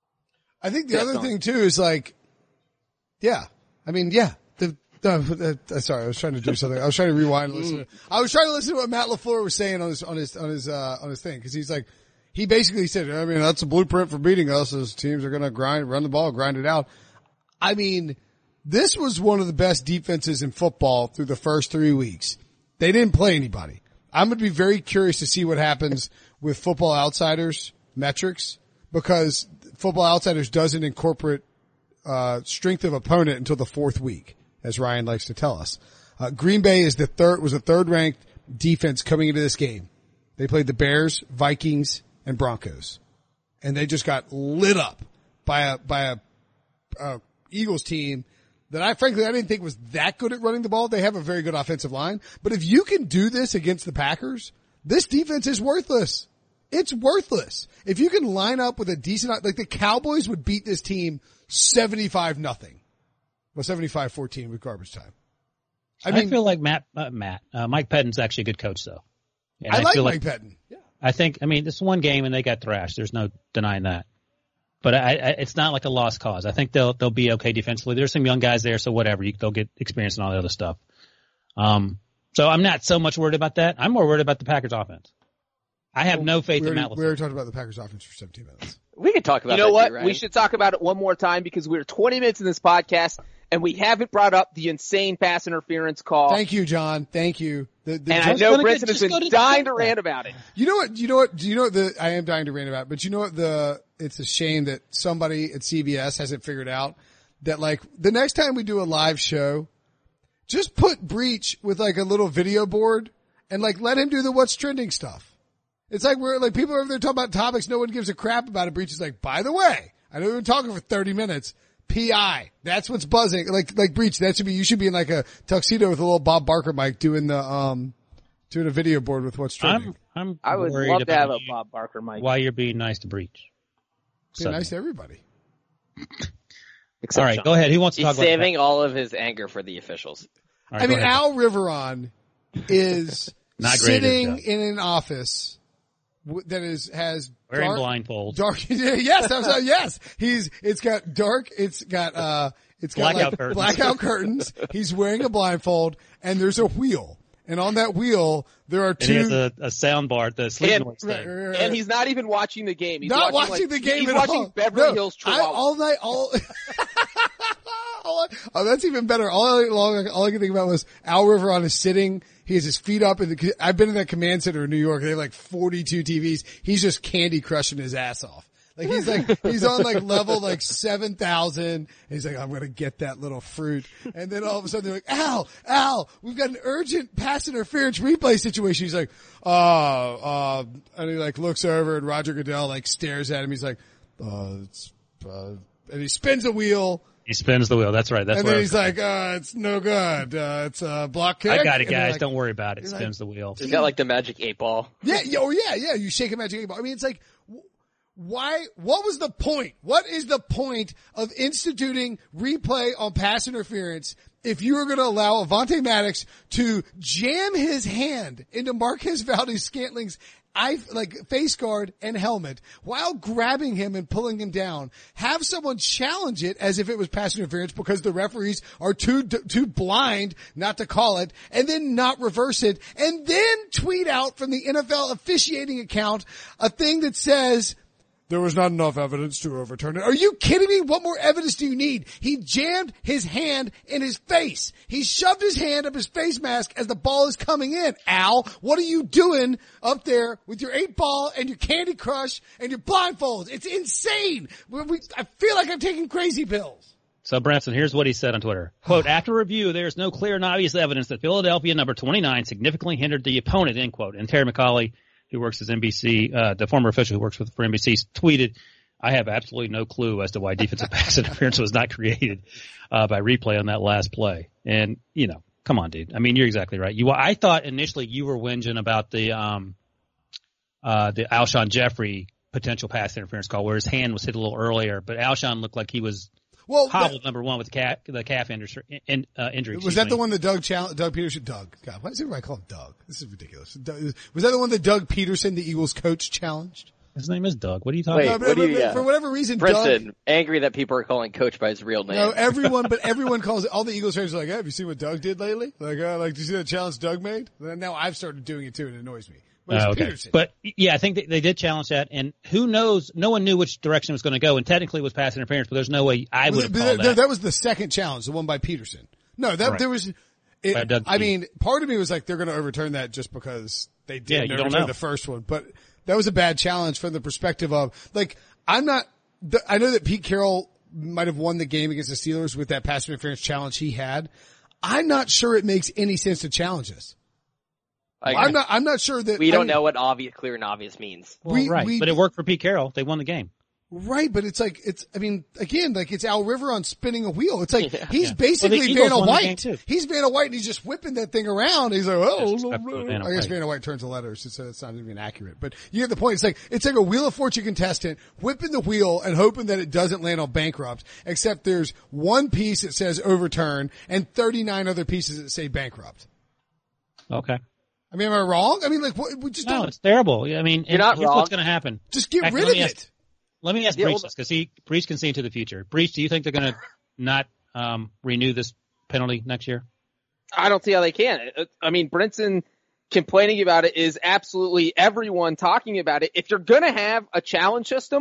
I think the other thing too is like, yeah, I mean, yeah, the, the, the sorry, I was trying to do something. I was trying to rewind and listen. To, I was trying to listen to what Matt LaFleur was saying on his, on his, on his, uh, on his thing. Cause he's like, he basically said, I mean, that's a blueprint for beating us as teams are going to grind, run the ball, grind it out. I mean, this was one of the best defenses in football through the first three weeks. They didn't play anybody. I'm going to be very curious to see what happens with Football Outsiders metrics because Football Outsiders doesn't incorporate uh strength of opponent until the fourth week, as Ryan likes to tell us. Uh, Green Bay is the third was the third ranked defense coming into this game. They played the Bears, Vikings, and Broncos, and they just got lit up by a by a, a Eagles team that I frankly I didn't think was that good at running the ball. They have a very good offensive line, but if you can do this against the Packers, this defense is worthless. It's worthless. If you can line up with a decent, like the Cowboys would beat this team seventy-five nothing. Well, seventy-five fourteen with garbage time. I I, mean, feel like Matt, uh, Matt, uh, Mike Pettin's actually a good coach though. And I, like feel Mike Pettin. Yeah. I think, I mean, this one game and they got thrashed. There's no denying that. But I, I, it's not like a lost cause. I think they'll they'll be okay defensively. There's some young guys there, so whatever. You, they'll get experience and all the other stuff. Um, so I'm not so much worried about that. I'm more worried about the Packers offense. I have no faith we in already, Matt we already LaFleur. talked about the Packers offense for seventeen minutes. We can talk about You know that what? too, Ryan. We should talk about it one more time because we're twenty minutes in this podcast and we haven't brought up the insane pass interference call. Thank you, John. Thank you. The, the, and I just, know gonna Brinson get- has just go been to the dying to chat. rant about it. you know what? You know what? Do you know what the? I am dying to rant about, it, but you know what? The it's a shame that somebody at C B S hasn't figured out that like the next time we do a live show, just put Breach with like a little video board and like let him do the what's trending stuff. It's like we're like people are over there talking about topics no one gives a crap about. It. Breach is like, by the way, I know we've been talking for thirty minutes. P I. That's what's buzzing. Like, like Breach, that should be, you should be in like a tuxedo with a little Bob Barker mic doing the, um, doing a video board with what's trending. I'm, I'm I would worried love to about have a you Bob Barker mic. Why you're being nice to Breach. Be So- nice to everybody. Except All right, Sean. go ahead. Who wants to He's talk about saving all of his anger for the officials. All right, I go mean, ahead. Al Riveron is Not great at his sitting job. in an office w- that is, has Wearing dark, blindfolds. dark, yes, I'm sorry, yes. He's, it's got dark, it's got, uh, it's got Blackout like curtains. blackout curtains. He's wearing a blindfold and there's a wheel. And on that wheel, there are And he has two, a, a sound bar, the sleep And- noise right, thing. right, right. And he's not even watching the game. He's not watching, watching like, the game He's at watching all. Beverly No, Hills I, Chihuahua. all night, all. all oh, that's even better. All night long, all I could think about was Al Riveron is sitting. He has his feet up. In the, I've been in that command center in New York. They have like forty-two T Vs. He's just Candy Crushing his ass off. Like he's like, he's on like level like seven thousand. He's like, I'm going to get that little fruit. And then all of a sudden they're like, Al, Al, we've got an urgent pass interference replay situation. He's like, uh, uh, and he like looks over and Roger Goodell like stares at him. He's like, uh, it's, uh, and he spins the wheel. He spins the wheel. That's right. That's And where then I he's was like, uh, it's no good. Uh, it's a block kick. I got it, And they're guys. like, Don't worry about it. he's Spins the wheel. He's got like the magic eight ball. Yeah, yeah, oh yeah, yeah. You shake a magic eight ball. I mean, it's like, wh- why, what was the point? What is the point of instituting replay on pass interference if you were going to allow Avonte Maddox to jam his hand into Marquez Valdez-Scantling's eye, like face guard and helmet while grabbing him and pulling him down? Have someone challenge it as if it was pass interference because the referees are too, too blind not to call it, and then not reverse it, and then tweet out from the N F L officiating account a thing that says, there was not enough evidence to overturn it. Are you kidding me? What more evidence do you need? He jammed his hand in his face. He shoved his hand up his face mask as the ball is coming in. Al, what are you doing up there with your eight ball and your Candy Crush and your blindfolds? It's insane. We, we, I feel like I'm taking crazy pills. So Branson, here's what he said on Twitter. Quote, after review, there is no clear and obvious evidence that Philadelphia number twenty-nine significantly hindered the opponent, end quote. And Terry McCauley, who works as N B C, uh, the former official who works with, for N B C, tweeted, I have absolutely no clue as to why defensive pass interference was not created, uh, by replay on that last play. And, you know, come on, dude. I mean, you're exactly right. You, I thought initially you were whinging about the, um, uh, the Alshon Jeffrey potential pass interference call where his hand was hit a little earlier, but Alshon looked like he was Well, hobbled, number one, with the calf, the calf injury, in, uh, injury. was excuse that me. the one that Doug Chal- Doug Peterson, Doug, God, why does everybody call him Doug? This is ridiculous. Doug, was that the one that Doug Peterson, the Eagles coach, challenged? His name is Doug. What are you talking Wait, about? No, what but- do you- but yeah. For whatever reason, Brinson, Doug, angry that people are calling Coach by his real name. no, everyone, but everyone calls it, all the Eagles fans are like, hey, have you seen what Doug did lately? Like, uh, like, did you see that challenge Doug made? And now I've started doing it too, and it annoys me. But it's Oh, okay. Peterson. But yeah, I think they, they did challenge that, and who knows? No one knew which direction it was going to go, and technically it was pass interference, but there's no way I would have But called that, that. that was the second challenge, the one by Peterson. No, that Right. there was. By It, Doug I Peterson. mean, part of me was like, they're going to overturn that just because they Yeah, did you don't overturn know. the first one. But that was a bad challenge from the perspective of like, I'm not. The, I know that Pete Carroll might have won the game against the Steelers with that pass interference challenge he had. I'm not sure it makes any sense to challenge this. I- I'm not. I'm not sure that we don't I mean, know what obvious, clear and obvious means. Well, we- right, we- but it worked for Pete Carroll. They won the game. Right, but it's like, it's, I mean, again, like it's Al Riveron spinning a wheel. It's like, Yeah. he's Yeah. basically Well, the Eagles Vanna won the game White. too. He's Vanna White and he's just whipping that thing around. He's like, oh, That's absolutely Vanna I guess White. Vanna White turns the letters, so it's not even accurate. But you get the point. It's like, it's like a Wheel of Fortune contestant whipping the wheel and hoping that it doesn't land on bankrupt, except there's one piece that says overturn and thirty-nine other pieces that say bankrupt. Okay. I mean, am I wrong? I mean, like, what, we just No, don't, it's terrible. Yeah, I mean, You're and not here's wrong. what's going to happen. just get Actually, rid let of me it. ask- Let me ask Yeah, Breach well, this, because he Breach can see into the future. Breach, do you think they're going to not um, renew this penalty next year? I don't see how they can. I mean, Brinson complaining about it is absolutely everyone talking about it. If you're going to have a challenge system,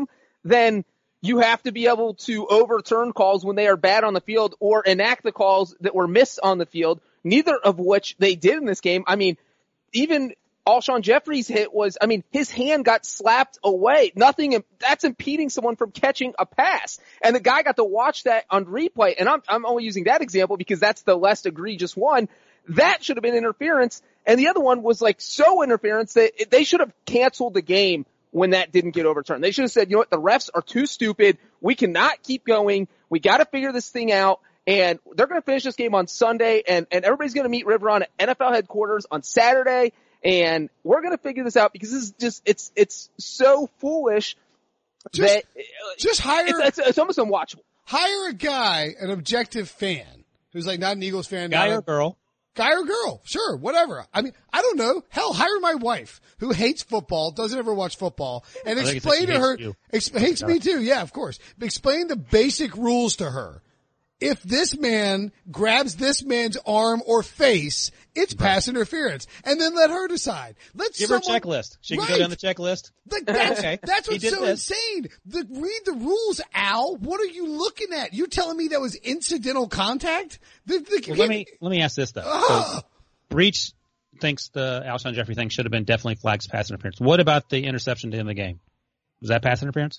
then you have to be able to overturn calls when they are bad on the field or enact the calls that were missed on the field, neither of which they did in this game. I mean, even Alshon Jeffrey's hit was, I mean, his hand got slapped away. Nothing, that's impeding someone from catching a pass. And the guy got to watch that on replay. And I'm, I'm only using that example because that's the less egregious one. That should have been interference. And the other one was like so interference that they should have canceled the game when that didn't get overturned. They should have said, you know what, the refs are too stupid. We cannot keep going. We got to figure this thing out. And they're going to finish this game on Sunday. And, and everybody's going to meet Riveron at N F L headquarters on Saturday. And we're going to figure this out because this is just, it's, it's so foolish just, that just hire, it's, it's, it's almost unwatchable. Hire a guy, an objective fan who's like not an Eagles fan. Guy not or a, girl. Guy or girl. Sure. Whatever. I mean, I don't know. Hell, hire my wife who hates football, doesn't ever watch football, and explain to her, ex- hates me too. Yeah, of course. Explain the basic rules to her. If this man grabs this man's arm or face, it's right. Pass interference. And then let her decide. Let's give someone, her a checklist. She right. can go down the checklist. Like that's, okay. that's what's so this. insane. The, read the rules, Al. What are you looking at? You telling me that was incidental contact? The, the, well, let me let me ask this though. Uh, so, Breach thinks the Alshon Jeffrey thing should have been definitely flagged as pass interference. What about the interception to end the game? Was that pass interference?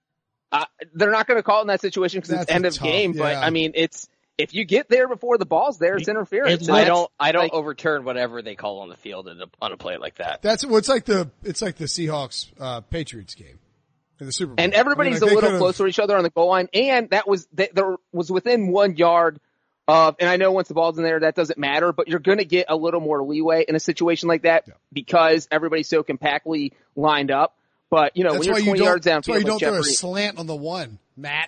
Uh, they're not going to call it in that situation because it's end of tough, game. Yeah. But I mean, it's if you get there before the ball's there, it's interference. It, I don't, I don't like, overturn whatever they call on the field a, on a play like that. That's well, it's like the, it's like the Seahawks uh, Patriots game in the Super Bowl. And everybody's I mean, like a little closer to each other on the goal line, and that was they, there was within one yard of. And I know once the ball's in there, that doesn't matter, but you're going to get a little more leeway in a situation like that yeah. because everybody's so compactly lined up. But, you know, that's when you're twenty you yards down, that's why you don't Jeffrey, throw a slant on the one, Matt.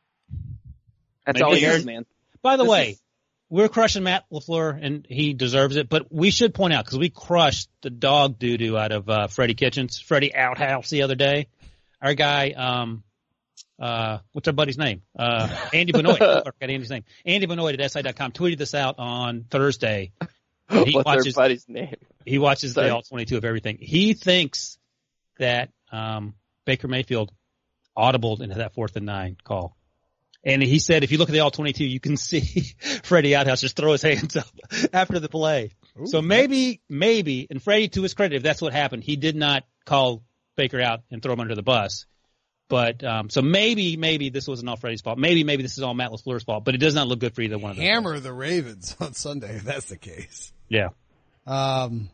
That's Maybe all he is, man. By the this way, is, we're crushing Matt LaFleur, and he deserves it. But we should point out, because we crushed the dog doo-doo out of uh, Freddie Kitchens, Freddie Outhouse the other day. Our guy, um, uh, what's our buddy's name? Uh, Andy Benoit. I forgot Andy's name. Andy Benoit at S I dot com tweeted this out on Thursday. He what's watches, our buddy's name? He watches Sorry. the all twenty-two of everything. He thinks that um, Baker Mayfield audibled into that fourth and nine call. And he said, if you look at the all twenty-two, you can see Freddie Outhouse just throw his hands up after the play. Ooh, so maybe, maybe, and Freddie, to his credit, if that's what happened, he did not call Baker out and throw him under the bus. But, um, so maybe, maybe this wasn't all Freddie's fault. Maybe, maybe this is all Matt LaFleur's fault, but it does not look good for either one of them. Hammer the Ravens on Sunday, if that's the case. Yeah. Um,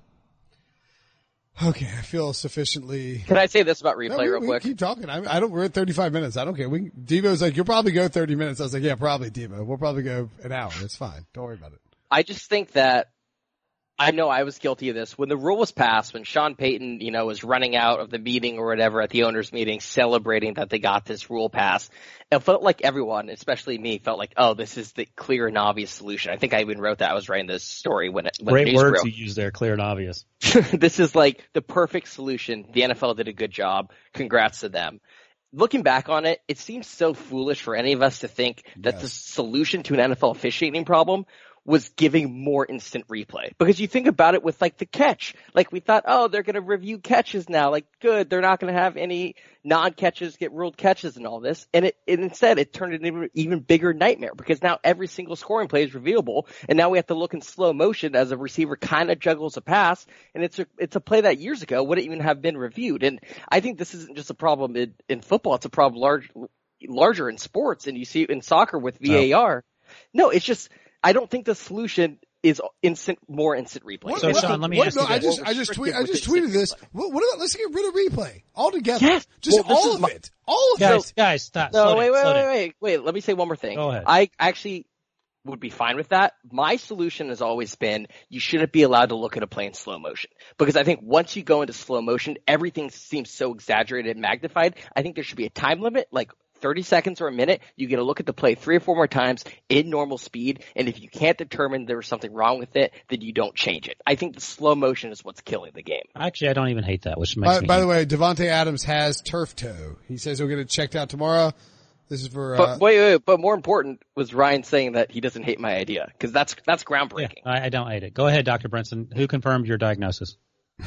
Okay, I feel sufficiently. Can I say this about replay no, we, real we quick? Keep talking. I, I don't. We're at thirty-five minutes. I don't care. We Devo's like, you'll probably go thirty minutes. I was like, yeah, probably, Devo. We'll probably go an hour. It's fine. Don't worry about it. I just think that I know I was guilty of this when the rule was passed. When Sean Payton, you know, was running out of the meeting or whatever at the owners' meeting, celebrating that they got this rule passed. It felt like everyone, especially me, felt like, oh, this is the clear and obvious solution. I think I even wrote that. I was writing this story when it. When Great the news words broke. you use there, clear and obvious. This is like the perfect solution. The N F L did a good job. Congrats to them. Looking back on it, it seems so foolish for any of us to think that yes. the solution to an N F L officiating problem was giving more instant replay. Because you think about it with like the catch. Like we thought, oh, they're going to review catches now. Like good. They're not going to have any non-catches get ruled catches and all this. And it, it instead it turned into an even bigger nightmare because now every single scoring play is reviewable. And now we have to look in slow motion as a receiver kind of juggles a pass. And it's a, it's a play that years ago wouldn't even have been reviewed. And I think this isn't just a problem in, in football. It's a problem large, larger in sports. And you see it in soccer with V A R. No, no it's just, I don't think the solution is instant, more instant replay. So, Sean, let me what, ask no, you I this. just, I just, tweet, I just tweeted this. What, what about, let's get rid of replay altogether. Yes. Just well, all of my, it. All of guys, it. Guys, stop. No, slow wait, down, wait, slow wait, down. wait, wait. Let me say one more thing. Go ahead. I actually would be fine with that. My solution has always been you shouldn't be allowed to look at a play in slow motion. Because I think once you go into slow motion, everything seems so exaggerated and magnified. I think there should be a time limit, like thirty seconds or a minute. You get to look at the play three or four more times in normal speed. And if you can't determine there was something wrong with it, then you don't change it. I think the slow motion is what's killing the game. Actually, I don't even hate that, which makes By, me by the way, Devontae Adams has turf toe. He says he'll get it checked out tomorrow. This is for, uh, but wait, wait, wait, but more important was Ryan saying that he doesn't hate my idea because that's, that's groundbreaking. Yeah, I, I don't hate it. Go ahead, Doctor Brinson. Who confirmed your diagnosis?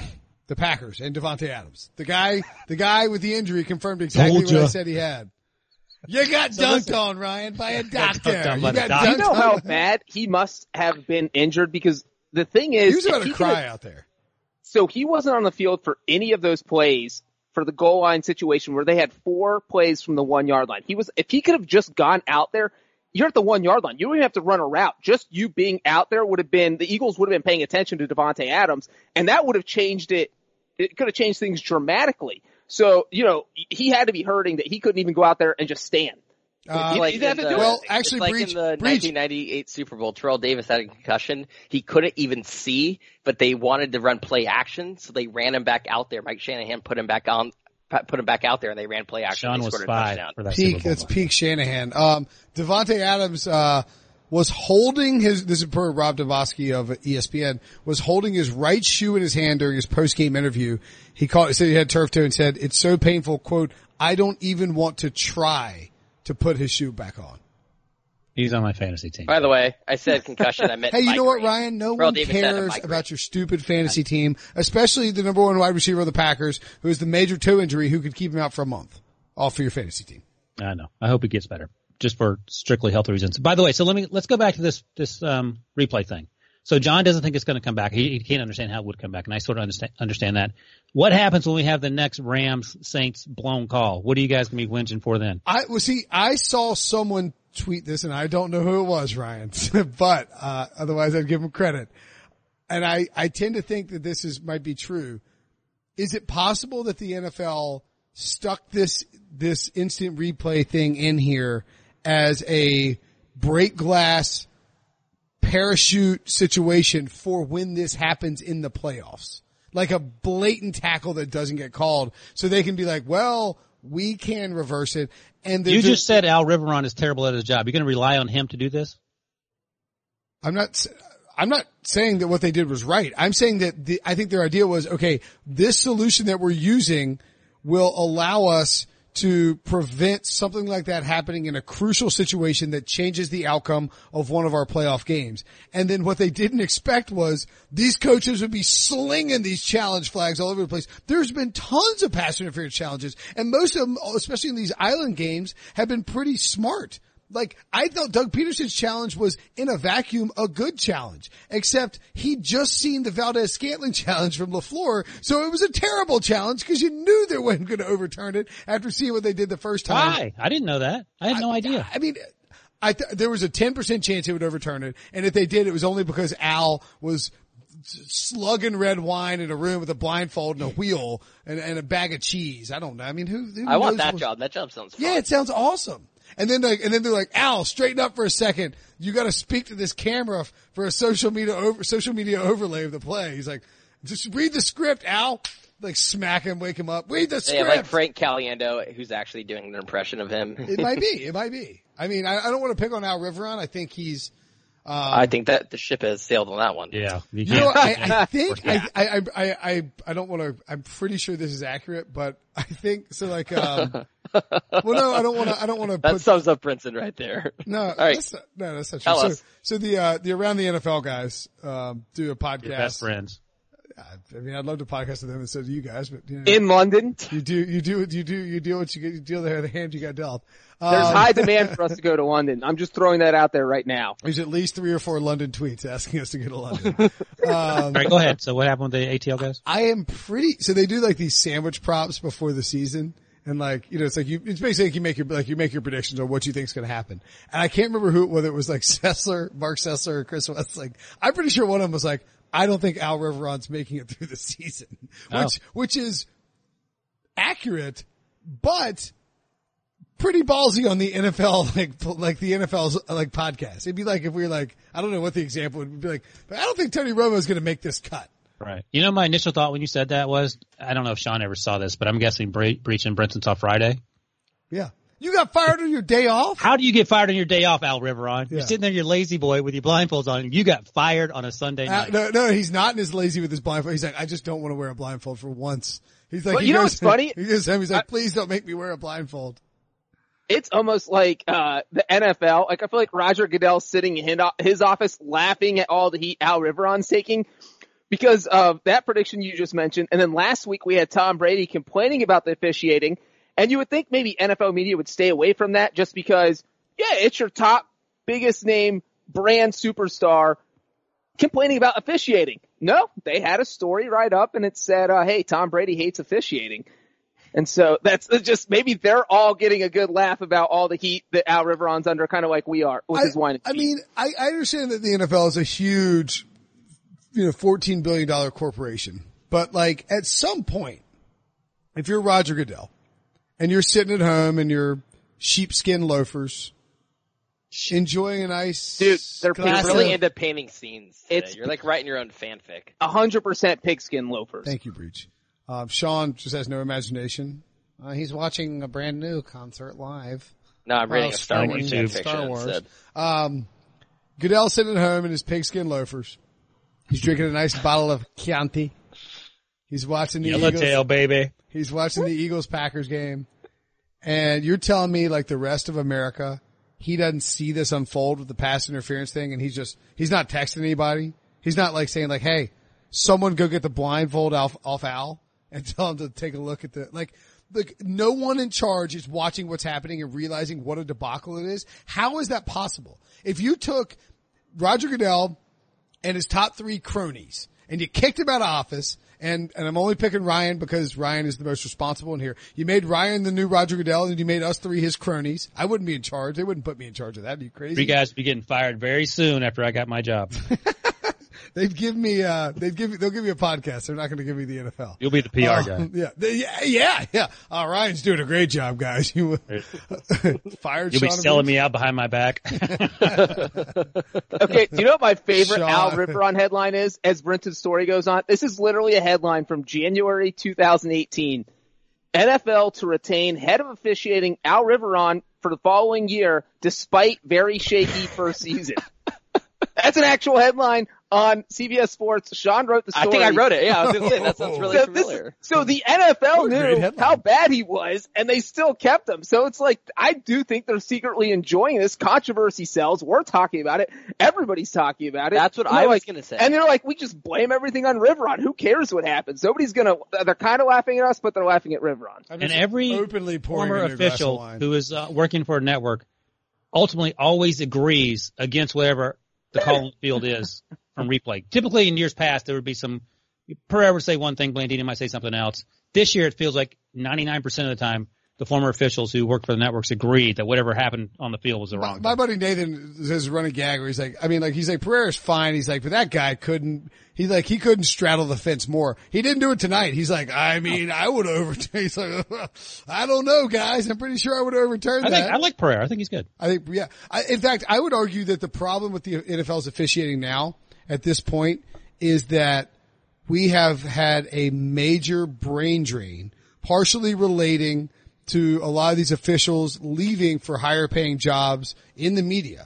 The Packers and Devontae Adams. The guy, the guy with the injury confirmed exactly Told what ya. I said he had. You got So dunked listen. on, Ryan, by a doctor. dunked on You by the got doctor. You dunked know on. how bad he must have been injured because the thing is, He was if about to he cry could've- out there. So he wasn't on the field for any of those plays for the goal line situation where they had four plays from the one yard line. He was, if he could have just gone out there, you're at the one yard line. You don't even have to run a route. Just you being out there would have been, the Eagles would have been paying attention to Devontae Adams, and that would have changed it. It could have changed things dramatically. So, you know, he had to be hurting that he couldn't even go out there and just stand. Uh, It's like He didn't in have to the- do well, anything. actually, it's like Breach, in the Breach, nineteen ninety-eight Super Bowl, Terrell Davis had a concussion. He couldn't even see, but they wanted to run play action, so they ran him back out there. Mike Shanahan put him back on, put him back out there, and they ran play action. Sean They was scored a five touchdown. for that Super peak, Bowl. it's peak Shanahan. Um, Devontae Adams, uh, was holding his, this is per Rob Dvoski of E S P N, was holding his right shoe in his hand during his post-game interview. He called, he said he had turf toe and said, it's so painful, quote, I don't even want to try to put his shoe back on. He's on my fantasy team. By the way, I said concussion. I meant Hey, you know what, migraine. Ryan? No Terrell one Davis had a cares migraine. about your stupid fantasy team, especially the number one wide receiver of the Packers, who has the major toe injury, who could keep him out for a month. All for your fantasy team. I know. I hope he gets better, just for strictly health reasons. By the way, so let me let's go back to this this um, replay thing. So John doesn't think it's going to come back. He, he can't understand how it would come back, and I sort of understand understand that. What happens when we have the next Rams Saints blown call? What are you guys going to be whinging for then? I well, see, I saw someone tweet this, and I don't know who it was, Ryan, but uh otherwise I'd give him credit. And I I tend to think that this is might be true. Is it possible that the N F L stuck this this instant replay thing in here as a break glass parachute situation for when this happens in the playoffs? Like a blatant tackle that doesn't get called, so they can be like, well, we can reverse it. And You there's a- just said Al Riveron is terrible at his job. You're going to rely on him to do this? I'm not, I'm not saying that what they did was right. I'm saying that the, I think their idea was, okay, this solution that we're using will allow us to prevent something like that happening in a crucial situation that changes the outcome of one of our playoff games. And then what they didn't expect was these coaches would be slinging these challenge flags all over the place. There's been tons of pass interference challenges, and most of them, especially in these island games, have been pretty smart. Like, I thought Doug Peterson's challenge was, in a vacuum, a good challenge. Except he'd just seen the Valdez-Scantling challenge from LaFleur, so it was a terrible challenge because you knew they weren't going to overturn it after seeing what they did the first time. Why? I didn't know that. I had no idea. I mean, I th- there was a ten percent chance they would overturn it, and if they did, it was only because Al was slugging red wine in a room with a blindfold and a wheel and, and a bag of cheese. I don't know. I mean, who, who I want knows that what- job. That job sounds fun. Yeah, it sounds awesome. And then like, and then they're like, Al, straighten up for a second. You got to speak to this camera f- for a social media over, social media overlay of the play. He's like, just read the script, Al. Like smack him, wake him up. Read the They script. have like Frank Caliendo, who's actually doing an impression of him. It might be. It might be. I mean, I, I don't want to pick on Al Riveron. I think he's, um, I think that the ship has sailed on that one. Yeah. You you know, can't- I, I think, I, I, I, I, I, I don't want to, I'm pretty sure this is accurate, but I think, so like, um, well, no, I don't want to, I don't want to That put, sums up Brinson right there. no, right. that's not, no, that's not Tell true. So, us. so the, uh, the Around the N F L guys, um, do a podcast. Your best friends. I mean, I'd love to podcast with them and so do you guys, but you know, In London, you do, you do, you do, you deal what you get, you deal the, the hand you got dealt. there's Um, high demand for us to go to London. I'm just throwing that out there right now. There's at least three or four London tweets asking us to go to London. Um, All right, go ahead. So what happened with the A T L guys? I am pretty, so they do like these sandwich props before the season. And like, you know, it's like you, it's basically like you make your, like you make your predictions on what you think is going to happen. And I can't remember who, whether it was like Sessler, Mark Sessler or Chris West. Like, I'm pretty sure one of them was like, I don't think Al Riveron's making it through the season, Oh. which, which is accurate, but pretty ballsy on the N F L, like, like the N F L's like podcast. It'd be like if we were like, I don't know what the example would be like, but I don't think Tony Romo's going to make this cut. Right. You know, my initial thought when you said that was, I don't know if Sean ever saw this, but I'm guessing Bre- Breach and Brinson saw Friday. Yeah. You got fired on your day off? How do you get fired on your day off, Al Riveron? Yeah. You're sitting there, you're lazy boy with your blindfolds on, and you got fired on a Sunday Uh, night. no, no, he's not as lazy with his blindfold. He's like, I just don't want to wear a blindfold for once. He's like, But he you know goes- what's funny? He goes home, he's like, please don't make me wear a blindfold. It's almost like uh the N F L. Like I feel like Roger Goodell's sitting in his office laughing at all the heat Al Riveron's taking because of that prediction you just mentioned. And then last week we had Tom Brady complaining about the officiating. And you would think maybe N F L media would stay away from that just because, yeah, it's your top biggest name brand superstar complaining about officiating. No, they had a story right up and it said, uh, hey, Tom Brady hates officiating. And so that's just, maybe they're all getting a good laugh about all the heat that Al Riveron's under, kind of like we are with I, his wine and I cheese. mean, I, I understand that the N F L is a huge, you know, fourteen billion dollars corporation. But like at some point, if you're Roger Goodell and you're sitting at home in your sheepskin loafers, enjoying a nice, dude, they're You're really of, into painting scenes today. It's- You're like writing your own fanfic. a hundred percent pigskin loafers. Thank you, Breach. Um, Sean just has no imagination. Uh, he's watching a brand new concert live. No, I'm reading Well, a Star Star Wars Wars. fanfiction Star Wars. instead. Um, Goodell sitting at home in his pigskin loafers. He's drinking a nice bottle of Chianti. He's watching the Yellowtail, Eagles. baby. He's watching the Eagles Packers game. And you're telling me, like the rest of America, he doesn't see this unfold with the pass interference thing, and he's just, he's not texting anybody. He's not like saying like, hey, someone go get the blindfold off, off Al and tell him to take a look at the, like, like no one in charge is watching what's happening and realizing what a debacle it is. How is that possible? If you took Roger Goodell and his top three cronies and you kicked him out of office, and, and I'm only picking Ryan because Ryan is the most responsible in here. You made Ryan the new Roger Goodell and you made us three his cronies. I wouldn't be in charge. They wouldn't put me in charge of that. Are you crazy? You guys will be getting fired very soon after I got my job. They'd give me, uh, they'd give me, they'll give me a podcast. They're not going to give me the N F L. You'll be the P R Uh, guy. Yeah. They, yeah. Yeah. Yeah. Uh, Ryan's doing a great job, guys. You fired You'll be Sean selling Abrams. me out behind my back. Okay, do you know what my favorite Sean. Al Riveron headline is as Brenton's story goes on? This is literally a headline from January two thousand eighteen. N F L to retain head of officiating Al Riveron for the following year despite very shaky first season. That's an actual headline on C B S Sports. Sean wrote the story. I think I wrote it. Yeah, I was going to say, that sounds really So, this- familiar. so the N F L What a great knew headline. how bad he was, and they still kept him. So it's like, I do think they're secretly enjoying this. Controversy sells. We're talking about it. Everybody's talking about it. That's what And I they're was like- gonna say. And they're like, we just blame everything on Riveron. Who cares what happens? Nobody's gonna, they're kind of laughing at us, but they're laughing at Riveron. I'm And just every openly pouring former a new glass of official wine. who is uh, working for a network ultimately always agrees against whatever the call on the field is from replay. Typically in years past, there would be some, Pereira would say one thing, Blandini might say something else. This year it feels like ninety-nine percent of the time the former officials who worked for the networks agreed that whatever happened on the field was the My, wrong my thing. buddy Nathan says running gag where he's like, I mean, like, he's like, Pereira's fine. He's like, but that guy couldn't, he's like, he couldn't straddle the fence more. He didn't do it tonight. He's like, I mean, I would have overturned. He's like, I don't know, guys. I'm pretty sure I would have overturned I that. think I like Pereira. I think he's good. I think, yeah. I, in fact, I would argue that the problem with the N F L's officiating now at this point is that we have had a major brain drain, partially relating to a lot of these officials leaving for higher paying jobs in the media.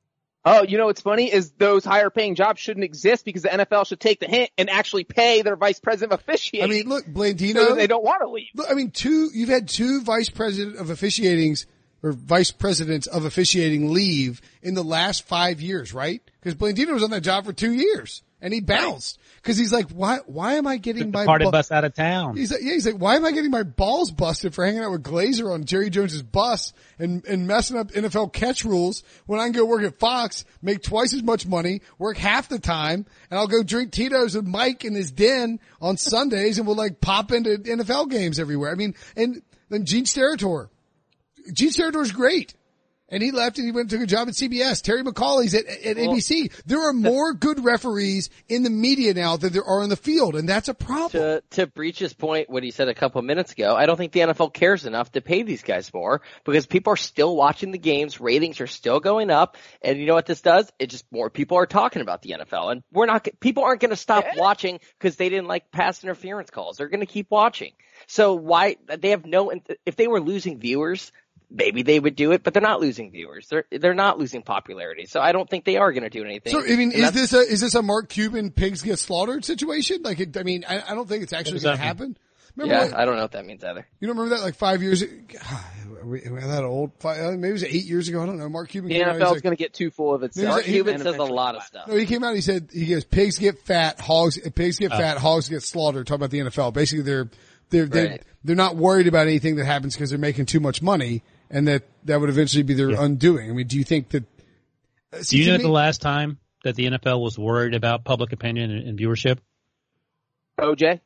Oh, you know what's funny is those higher paying jobs shouldn't exist because the N F L should take the hint and actually pay their vice president of officiating. I mean, look, so Blandino, they don't want to leave. look, I mean, two, you've had two vice president of officiatings or vice presidents of officiating leave in the last five years, right? Because Blandino was on that job for two years and he bounced because he's like, why, why am I getting my Party bu- bus out of town. He's like, yeah, he's like, why am I getting my balls busted for hanging out with Glazer on Jerry Jones's bus and, and messing up N F L catch rules when I can go work at Fox, make twice as much money, work half the time, and I'll go drink Tito's with Mike in his den on Sundays and we'll like pop into N F L games everywhere. I mean, and then Gene Steratore. Gene Sterator's great. And he left and he went and took a job at C B S. Terry McCauley's at, at Well, A B C. There are more good referees in the media now than there are in the field, and that's a problem. To, to Breach's point, what he said a couple of minutes ago, I don't think the N F L cares enough to pay these guys more because people are still watching the games, ratings are still going up, and you know what this does? It just more people are talking about the N F L, and we're not, people aren't going to stop Yeah. watching because they didn't like pass interference calls. They're going to keep watching. So why, they have no, if they were losing viewers, maybe they would do it, but they're not losing viewers. They're they're not losing popularity. So I don't think they are going to do anything. So, I mean, And is that's- this a, is this a Mark Cuban pigs get slaughtered situation? Like, it, I mean, I, I don't think it's actually going to Exactly. happen Remember Yeah, what- I don't know what that means either. You don't remember that like five years ago? God, are we, are we that old? Five, maybe it was eight years ago. I don't know. Mark Cuban The came out. N F He's L is like, going to get too full of itself. Mark Mark Cuban And says a eventually lot of flat. stuff. no, he came out. He said he goes, pigs get fat, hogs, pigs get Oh. fat, hogs get slaughtered. Talking about the N F L. Basically, they're they're they're, Right. they're not worried about anything that happens because they're making too much money, and that that would eventually be their Yeah. undoing. I mean, do you think that? Uh, Do see, you to know me- the last time that the N F L was worried about public opinion and, and viewership? O J?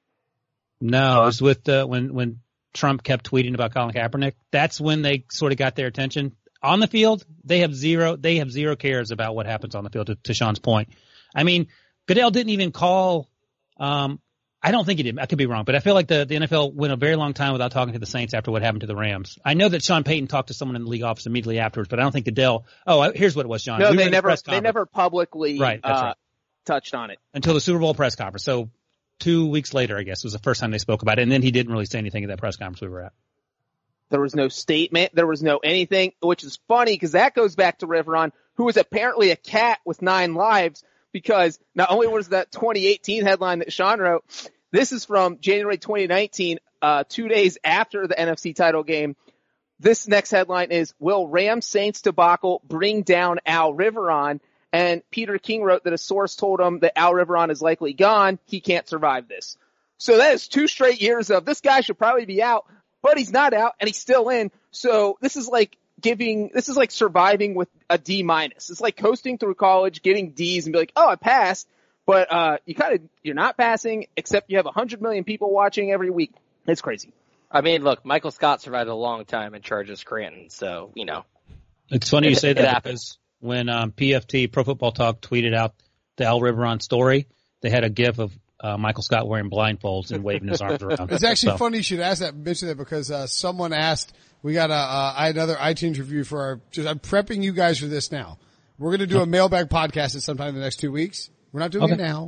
No, it was with uh, when when Trump kept tweeting about Colin Kaepernick. That's when they sort of got their attention. On the field, they have zero. They have zero cares about what happens on the field. To, to Sean's point, I mean, Goodell didn't even call. Um, I don't think he did. I could be wrong, but I feel like the, the N F L went a very long time without talking to the Saints after what happened to the Rams. I know that Sean Payton talked to someone in the league office immediately afterwards, but I don't think Goodell. Oh, I- here's what it was, John. No, We were they at a never press they conference never publicly Right, that's uh, right. touched on it. until the Super Bowl press conference. So two weeks later, I guess, was the first time they spoke about it, and then he didn't really say anything at that press conference we were at. There was no statement. There was no anything, which is funny because that goes back to Riveron, who was apparently a cat with nine lives, because not only was that twenty eighteen headline that Sean wrote, this is from January twenty nineteen, uh, two days after the N F C title game. This next headline is, will Rams Saints debacle bring down Al Riveron? And Peter King wrote that a source told him that Al Riveron is likely gone. He can't survive this. So that is two straight years of this guy should probably be out, but he's not out and he's still in. So this is like giving, this is like surviving with a D minus. It's like coasting through college, getting D's and be like, oh, I passed, but, uh, you kind of, you're not passing except you have a hundred million people watching every week. It's crazy. I mean, look, Michael Scott survived a long time in charge of Scranton, so, you know. It's funny you It- say it that happens. because when um, P F T, Pro Football Talk, tweeted out the Al Riveron story, they had a gif of uh, Michael Scott wearing blindfolds and waving his arms around. It's actually So, funny you should ask that, mention that, because uh, someone asked. We got a uh, I had another iTunes review for our. Just I'm prepping you guys for this now. We're going to do a mailbag podcast at sometime in the next two weeks. We're not doing it Okay. now,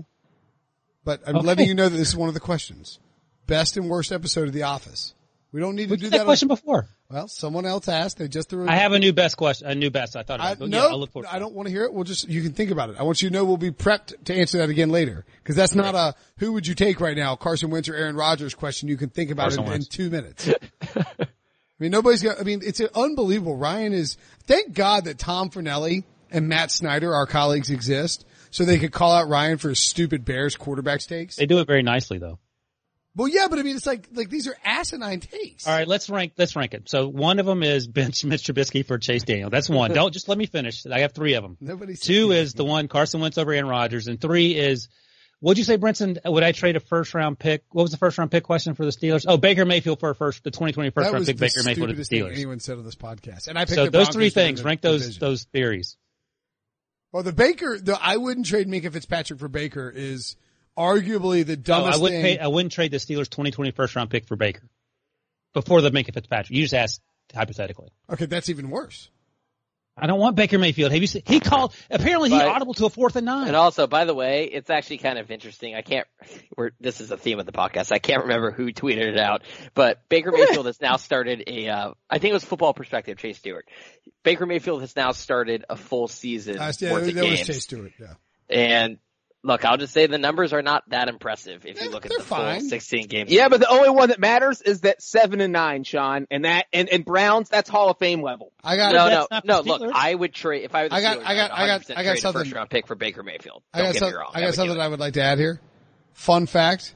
but I'm Okay. letting you know that this is one of the questions. Best and worst episode of The Office. We don't need to We do did that. that on- question before. well, someone else asked. They just threw. it- I have a new best question, a new best. I thought I, about it. no, Yeah, I'll look forward to I it. don't want to hear it. We'll just, you can think about it. I want you to know we'll be prepped to answer that again later. Cause that's not a, who would you take right now? Carson Wentz or Aaron Rodgers question. You can think about Carson it in, in Wentz. two minutes. I mean, nobody's got, I mean, it's unbelievable. Ryan is, thank God that Tom Fornelli and Matt Snyder, our colleagues, exist so they could call out Ryan for his stupid Bears quarterback takes. They do it very nicely, though. Well, yeah, but I mean, it's like, like these are asinine takes. All right, let's rank. Let's rank it. So one of them is bench Mitch Trubisky for Chase Daniel. That's one. Don't just let me finish. I have three of them. Nobody said Two anything. is the one Carson Wentz over Aaron Rodgers, and three is, what'd you say, Brinson? Would I trade a first round pick? What was the first round pick question for the Steelers? Oh, Baker Mayfield for a first, the twenty twenty first That round was pick. the Baker Mayfield to the stupidest thing Steelers. anyone said on this podcast. And I picked So the those Broncos three to win things, the rank those division. those theories. Well, the Baker, the I wouldn't trade Minka Fitzpatrick for Baker is arguably the No, dumbest I wouldn't thing. pay, I wouldn't trade the Steelers twenty twenty first round pick for Baker before the Minka Fitzpatrick. You just asked hypothetically. Okay, that's even worse. I don't want Baker Mayfield. Have you seen, he called, apparently he But- audible to a fourth and nine. And also, by the way, it's actually kind of interesting. I can't, we're, this is the theme of the podcast. I can't remember who tweeted it out, but Baker Mayfield has now started a, uh, I think it was Football Perspective, Chase Stewart. Baker Mayfield has now started a full season Uh, yeah, worth that of was games. Chase Stewart. Yeah, And look, I'll just say the numbers are not that impressive if you They're- look at they're the fine. full sixteen games. Yeah, but the only one that matters is that seven and nine, Sean, and that and, and Browns. That's Hall of Fame level. I got. No, That's no, not no. the Look, Steelers. I would trade if I were the I got- Steelers, I got- would I got- one hundred percent I got trade a something- first round pick for Baker Mayfield. I Don't got, get some, me wrong. I I got would do something it. I would like to add here. Fun fact.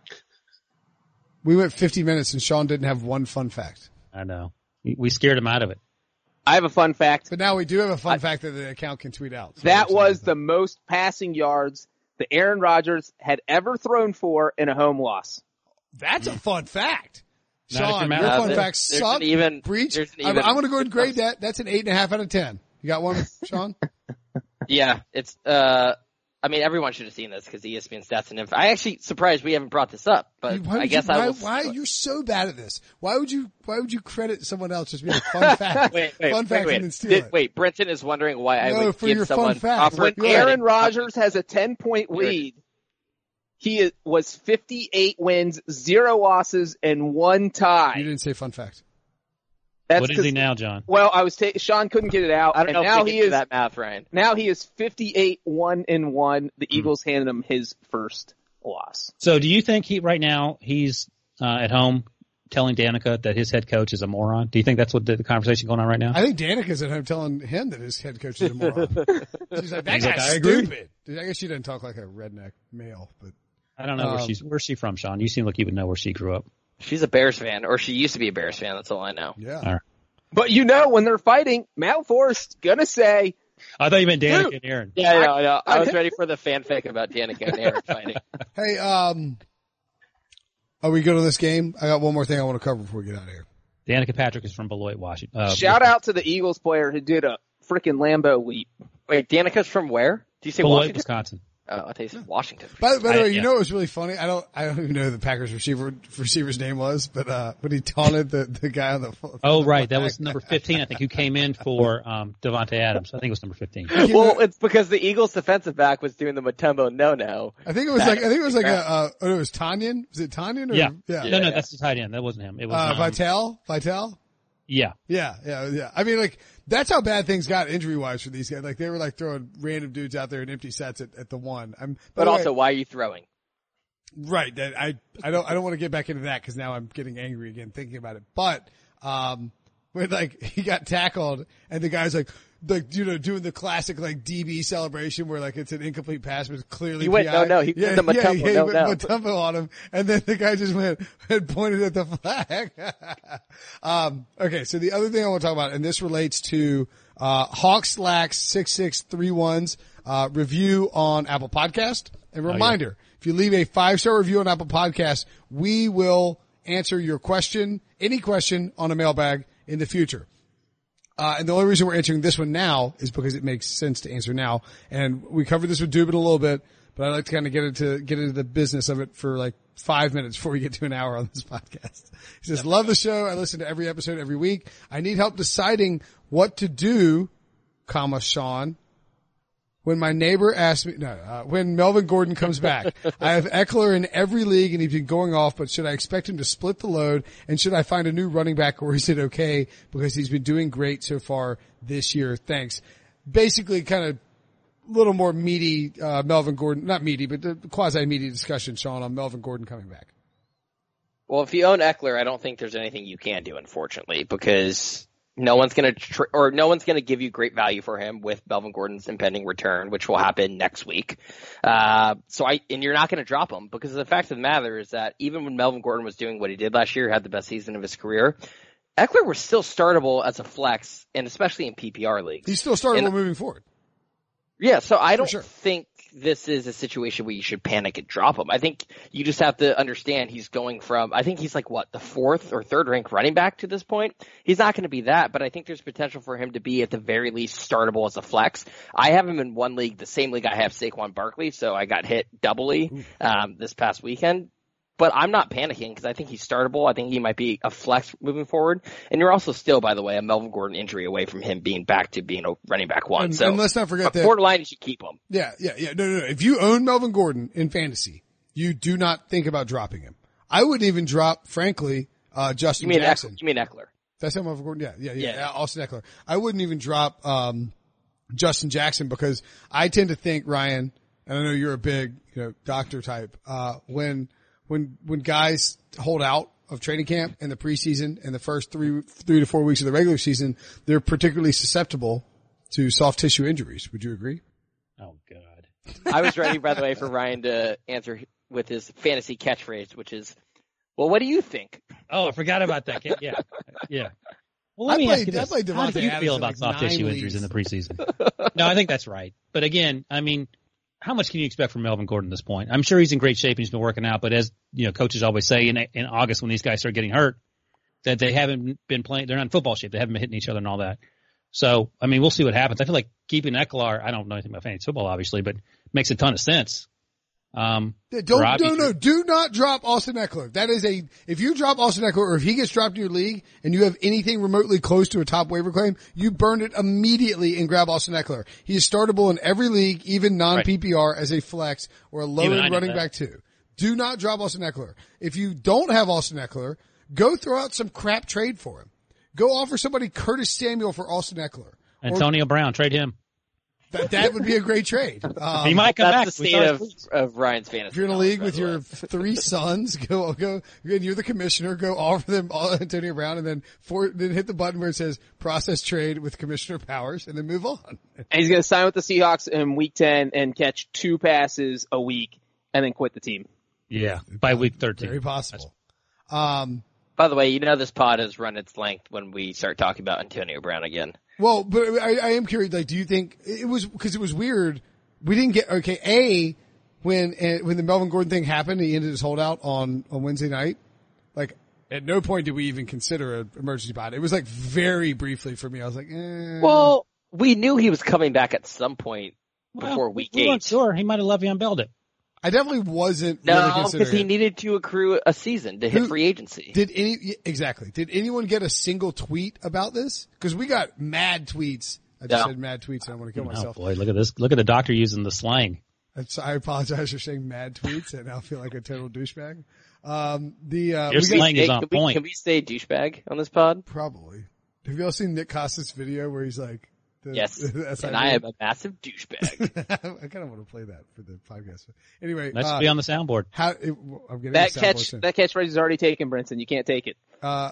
We went fifty minutes and Sean didn't have one fun fact. I know. We we scared him out of it. I have a fun fact. But now we do have a fun fact that the account can tweet out. So That I'm was excited the most passing yards that Aaron Rodgers had ever thrown for in a home loss. about that. That's a fun fact. Not if Sean, you're Matt your Lafleur. fun There's facts an suck. even- Breach. there's an I'm, even- I'm going to go and grade that. That's an eight and a half out of ten. You got one, Sean? Yeah, it's. uh I mean, everyone should have seen this because E S P N Stats and Info. I actually surprised we haven't brought this up, but Why I would guess you, I why, will. why you're so bad at this? Why would you? Why would you credit someone else just being a fun fact? Wait, wait, fun wait, fact wait. and then steal Did, it. wait, Brenton is wondering why I No, would for give your fun someone fact. proper When Go ahead. Aaron Rodgers has a ten point lead, he is- was fifty-eight wins, zero losses, and one You tie. didn't say fun fact. That's What is 'cause- he now, John? Well, I was ta- Sean couldn't get it out, I don't and know now if we he can do is that math, Ryan. now he is fifty-eight one and one. The Eagles handed him his first loss. So do you think he right now he's uh, at home telling Danica that his head coach is a moron? Do you think that's what the, the conversation going on right now? I think Danica's at home telling him that his head coach is a moron. She's like, that He's guy's like, I agree. stupid. I guess she doesn't talk like a redneck male, but I don't know where Um, she's where's she from, Sean? You seem like you would know where she grew up. She's a Bears fan, or she used to be a Bears fan. That's all I know. yeah. All right. But you know, when they're fighting, Matt LaFleur's gonna say, I thought you meant Danica Dude. and Aaron. Yeah, I know, I know. I was ready for the fanfic about Danica and Aaron fighting. Hey, um, are we good on this game? I got one more thing I want to cover before we get out of here. Danica Patrick is from Beloit, Washington. Uh, shout out to the Eagles player who did a freaking Lambo leap. Wait, Danica's from where? Do you say Beloit, Washington? Wisconsin. Oh, I thought you said Washington. By, by the I- way, you yeah. know what was really funny? I don't, I don't even know who the Packers receiver receiver's name was, but uh, when he taunted the the guy on the Oh, right. That was number fifteen, I think, who came in for um, Devontae Adams. I think it was number fifteen. Well, it's because the Eagles defensive back was doing the Matumbo no-no. I think it was like I think it was like a uh, oh, it was Tanyan. Was it Tanyan? Or, Yeah. yeah. No, no, Yeah. that's the tight end. That wasn't him. It was Uh, um, Vital, Vital. Yeah. Yeah, yeah, yeah. I mean, like that's how bad things got injury wise for these guys. Like they were like throwing random dudes out there in empty sets at, at the one. I'm, by But the way- also, why are you throwing? right. That I I don't I don't want to get back into that because now I'm getting angry again thinking about it. But um, when like he got tackled and the guy's like. Like, you know, doing the classic, like, D B celebration where, like, it's an incomplete pass, but it's clearly He went, P I. no, no, he yeah, put the yeah, Mutombo, yeah, he no, went no. Mutombo on him, and then the guy just went and pointed at the flag. um, okay, so the other thing I want to talk about, and this relates to, uh, Hawks Lax six six three one's, uh, review on Apple Podcast. And reminder, if you leave a five-star review on Apple Podcast, we will answer your question, any question on a mailbag in the future. Uh, and the only reason we're answering this one now is because it makes sense to answer now. And we covered this with Dubin a little bit, but I'd like to kind of get into, get into the business of it for like five minutes before we get to an hour on this podcast. He says, love the show. I listen to every episode every week. I need help deciding what to do, comma, Sean, when my neighbor asks me, no, uh, when Melvin Gordon comes back. I have Eckler in every league and he's been going off, but should I expect him to split the load? And should I find a new running back, or is it okay because he's been doing great so far this year? Thanks. Basically kind of a little more meaty, uh, Melvin Gordon, not meaty, but the quasi-meaty discussion, Sean, on Melvin Gordon coming back. Well, if you own Eckler, I don't think there's anything you can do, unfortunately, because no one's going to, tr- or no one's going to give you great value for him with Melvin Gordon's impending return, which will happen next week. Uh, so I, and you're not going to drop him, because the fact of the matter is that even when Melvin Gordon was doing what he did last year, had the best season of his career, Eckler was still startable as a flex, and especially in P P R leagues. He's still startable And- moving forward. Yeah, so I don't sure. think this is a situation where you should panic and drop him. I think you just have to understand he's going from, I think he's like, what, the fourth or third ranked running back to this point? He's not going to be that, but I think there's potential for him to be at the very least startable as a flex. I have him in one league, the same league I have Saquon Barkley, so I got hit doubly um, this past weekend. But I'm not panicking because I think he's startable. I think he might be a flex moving forward. And you're also still, by the way, a Melvin Gordon injury away from him being back to being a running back one. And, so and let's not forget that. borderline, you should keep him. Yeah, yeah, yeah. No, no, no. If you own Melvin Gordon in fantasy, you do not think about dropping him. I wouldn't even drop, frankly, uh, Justin You mean Jackson. Eckler? You mean Eckler? That's how Melvin Gordon, yeah, yeah, yeah, Yeah. yeah, Austin Eckler. I wouldn't even drop, um, Justin Jackson because I tend to think, Ryan, and I know you're a big, you know, doctor type, uh, when, when, when guys hold out of training camp in the preseason and the first three, three to four weeks of the regular season, they're particularly susceptible to soft tissue injuries. Would you agree? Oh, God. I was ready, by the way, for Ryan to answer with his fantasy catchphrase, which is, well, what do you think? Oh, I forgot about that. Yeah. Yeah. Well, let I me played- ask you I this. played How do Devontae you Adams feel in about like soft nine tissue leagues. injuries in the preseason? No, I think that's right. But again, I mean, how much can you expect from Melvin Gordon at this point? I'm sure he's in great shape and he's been working out, but as you know, coaches always say in, in August when these guys start getting hurt, that they haven't been playing, they're not in football shape. They haven't been hitting each other and all that. So, I mean, we'll see what happens. I feel like keeping Eckler, I don't know anything about fantasy football, obviously, but makes a ton of sense. Um, Yeah, don't, for obvious- no, no, do not drop Austin Eckler. That is a, if you drop Austin Eckler or if he gets dropped in your league and you have anything remotely close to a top waiver claim, you burn it immediately and grab Austin Eckler. He is startable in every league, even non-P P R as a flex or a low Even I end know running that. back too. Do not drop Austin Eckler. If you don't have Austin Eckler, go throw out some crap trade for him. Go offer somebody Curtis Samuel for Austin Eckler. Or Antonio Brown, trade him. that, that would be a great trade. Um, he might come That's back. the state of, of Ryan's fantasy. If you're in a knowledge, league by with the your way. three sons, go go. You're the commissioner. Go offer them all Antonio Brown, and then for then hit the button where it says process trade with Commissioner Powers, and then move on. And he's going to sign with the Seahawks in week ten and catch two passes a week and then quit the team. Yeah, by week thirteen. Very possible. Um, By the way, you know this pod has run its length when we start talking about Antonio Brown again. well, but I, I am curious. Like, do you think it was because it was weird? We didn't get okay. A when uh, when the Melvin Gordon thing happened, he ended his holdout on on Wednesday night. Like, at no point did we even consider an emergency pod. It was like very briefly for me. I was like, eh. Well, we knew he was coming back at some point Well, before week we weren't eight. sure. He might have Le'Veon Belled it. I definitely wasn't really No, considering because he it. needed to accrue a season to hit Who- free agency. Did any exactly? Did anyone get a single tweet about this? Because we got mad tweets. I just No. said mad tweets, and I want to kill Oh myself. boy, look at this. Look at the doctor using the slang. That's, I apologize for saying mad tweets, and I feel like a total douchebag. Um, the uh, Your we got, slang is Hey, on can, we, point. can we say douchebag on this pod? probably. Have you all seen Nick Costas' video where he's like, the, Yes. that's And I am a massive douchebag. I kind of want to play that for the podcast. Anyway, That should uh, be on the soundboard. how it, I'm getting That the soundboard catch, soon. that catchphrase is already taken, Brinson. You can't take it. Uh,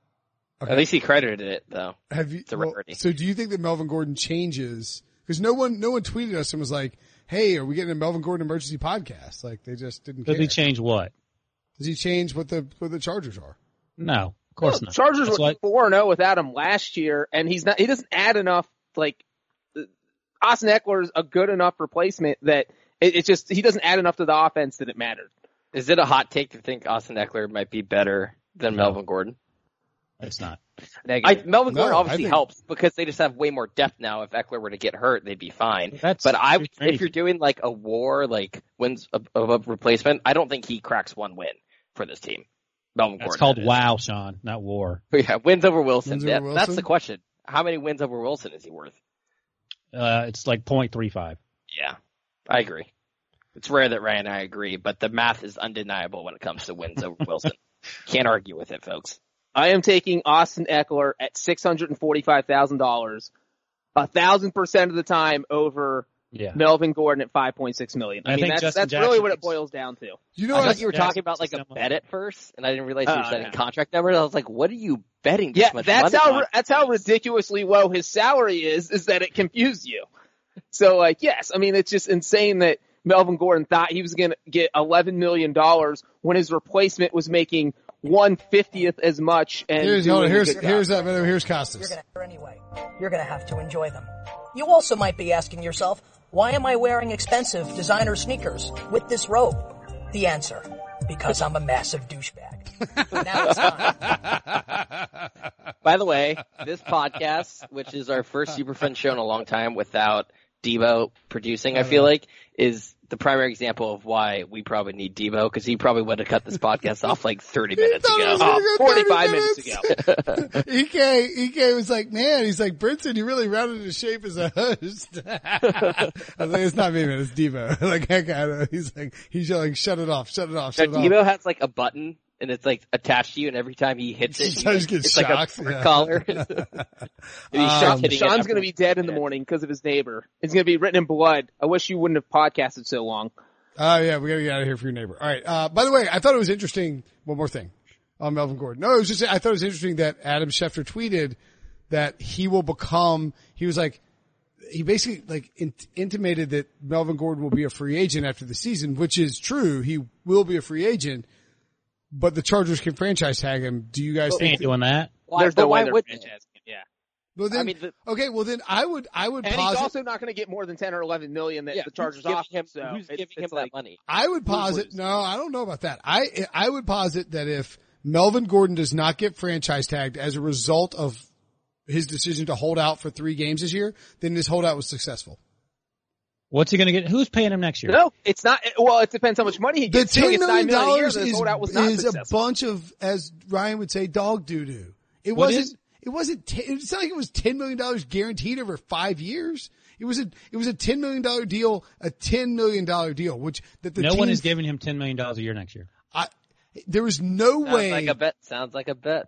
At least he credited it, though. Have you? It's a well, rarity. so do you think that Melvin Gordon changes? Because no one, no one tweeted us and was like, "Hey, are we getting a Melvin Gordon emergency podcast?" Like they just didn't care. Does he change what? Does he change what the what the Chargers are? No, of course No, not. Chargers That's were why- four and zero without him last year, and he's not. He doesn't add enough. Like uh, Austin Eckler is a good enough replacement that it, it's just he doesn't add enough to the offense that it mattered. Is it a hot take to think Austin Eckler might be better than Melvin Gordon? It's not. I, Negative. Melvin No, Gordon I obviously think- helps because they just have way more depth now. If Eckler were to get hurt, they'd be fine. That's But I, crazy. if you're doing like a war, like wins of, of a replacement, I don't think he cracks one win for this team. Melvin That's Gordon. called that is. wow, Sean, not war. Yeah, wins over Wilson. Wins Yeah, over That's Wilson? the question. How many wins over Wilson is he worth? Uh, it's like point three five. Yeah, I agree. It's rare that Ryan and I agree, but the math is undeniable when it comes to wins over Wilson. Can't argue with it, folks. I am taking Austin Eckler at six hundred and forty-five thousand dollars, a thousand percent of the time over Yeah. Melvin Gordon at five point six million. I, I mean, think that's Justin that's really Jackson what it gets- boils down to. You know I what? thought you were Yeah, talking about like a similar. bet at first, and I didn't realize you were Oh, setting no. contract numbers. I was like, what are you betting this Yeah, much that's money how on? that's how ridiculously low his salary is. Is that it confused you? So, like, yes, I mean, it's just insane that Melvin Gordon thought he was going to get eleven million dollars when his replacement was making one fiftieth as much. And Here's hold on, doing a here's good job. here's uh, here's You're Costas. gonna anyway. You're gonna have to enjoy them. You also might be asking yourself, why am I wearing expensive designer sneakers with this robe? The answer, because I'm a massive douchebag. Now it's time. By the way, this podcast, which is our first Super Fun show in a long time without Debo producing, I feel like, is the primary example of why we probably need Debo, because he probably would have cut this podcast off like thirty minutes thought it ago. was gonna Oh, go forty-five thirty minutes ago. E K E K was like, man, he's like, Brinson, you really rounded into shape as a host. I was like, it's not me, man, it's Devo. Like, I gotta, he's like, he's like, shut it off, shut it off, Now, shut it off. Debo has like a button, and it's like attached to you, and every time he hits it, He just gets it's shocked, like a yeah. collar. He's Um, hitting it Sean's after- going to be dead in the morning because of his neighbor. It's going to be written in blood. I wish you wouldn't have podcasted so long. Oh yeah, we gotta get out of here for your neighbor. All right. Uh, by the way, I thought it was interesting. One more thing on Melvin Gordon. No, it was just, I thought it was interesting that Adam Schefter tweeted that he will become, he was like, he basically like in, intimated that Melvin Gordon will be a free agent after the season, which is true. He will be a free agent, but the Chargers can franchise tag him. Do you guys They think? ain't doing that. Why, There's but no way why they're would franchising him. Yeah. Well, then, I mean, the- okay, well then I would, I would And posit, he's also not going to get more than ten or eleven million that yeah, the Chargers who's giving offer. him, So who's it's, giving him it's that like, money? I would posit, lose. no, I don't know about that. I, I would posit that if Melvin Gordon does not get franchise tagged as a result of his decision to hold out for three games this year, then his holdout was successful. What's he going to get? Who's paying him next year? No, it's not. Well, it depends how much money he The gets. He ten gets million nine million a year, dollars then his is, holdout was not is a successful. bunch of, as Ryan would say, dog doo doo. It What wasn't, is- it wasn't, t- it's not like it was ten million dollars guaranteed over five years. It was a, it was a ten million dollars deal, a ten million dollars deal, which that the no team, one is giving him ten million dollars a year next year. I, there was no Sounds way. like a bet. Sounds like a bet.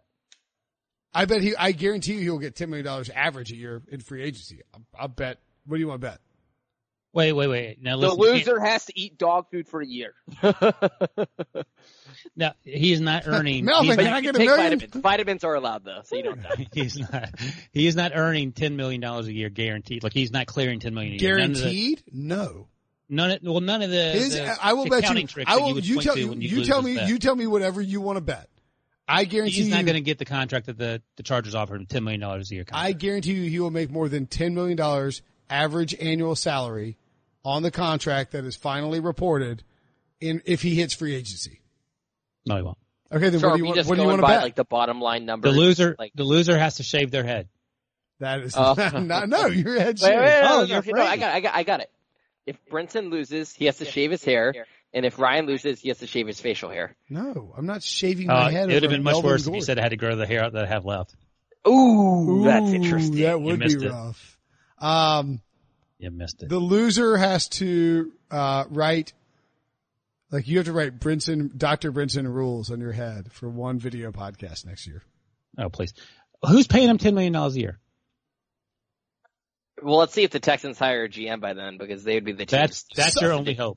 I bet he, I guarantee you he'll get ten million dollars average a year in free agency. I, I'll bet. What do you want to bet? Wait, wait, wait. Now The listen, you can't- loser has to eat dog food for a year. Now he is not earning. Melvin, he's can not- I get a Take million? vitamins. Vitamins are allowed though, so you don't die. He's not. He is not earning ten million dollars a year guaranteed. Like he's not clearing ten million a year. None of the- Guaranteed? No. None of, well, none of the, His, the I will bet accounting you. tricks I that will. you would You point tell to when you, you lose tell this me. bet. You tell me whatever you want to bet. I guarantee He's you. not going to get the contract that the the Chargers offered him, ten million dollars a year. Contract. I guarantee you he will make more than ten million dollars average annual salary on the contract that is finally reported in if he hits free agency. No, he won't. Okay, then So what are do you we want? just What do you going want to by bet? like the bottom line The numbers? loser, like, the loser has to shave their head. That is Oh. not, no, your head wait, wait, shaved. wait, Oh, no, you're no, no, I afraid. got, I got, I got it. If Brinson loses, he has to shave his hair, and if Ryan loses, he has to shave his facial hair. No, I'm not shaving my Uh, head. it would have over been much Melvin worse if Gordon. you said I had to grow the hair out that I have left. Ooh, that's Ooh, interesting. That would be missed it. rough. Um, You missed it. the loser has to uh, write, like you have to write Brinson, Doctor Brinson rules on your head for one video podcast next year. Oh, please. Who's paying him ten million dollars a year? Well, let's see if the Texans hire a G M by then, because they would be the team. That's that's your only hope.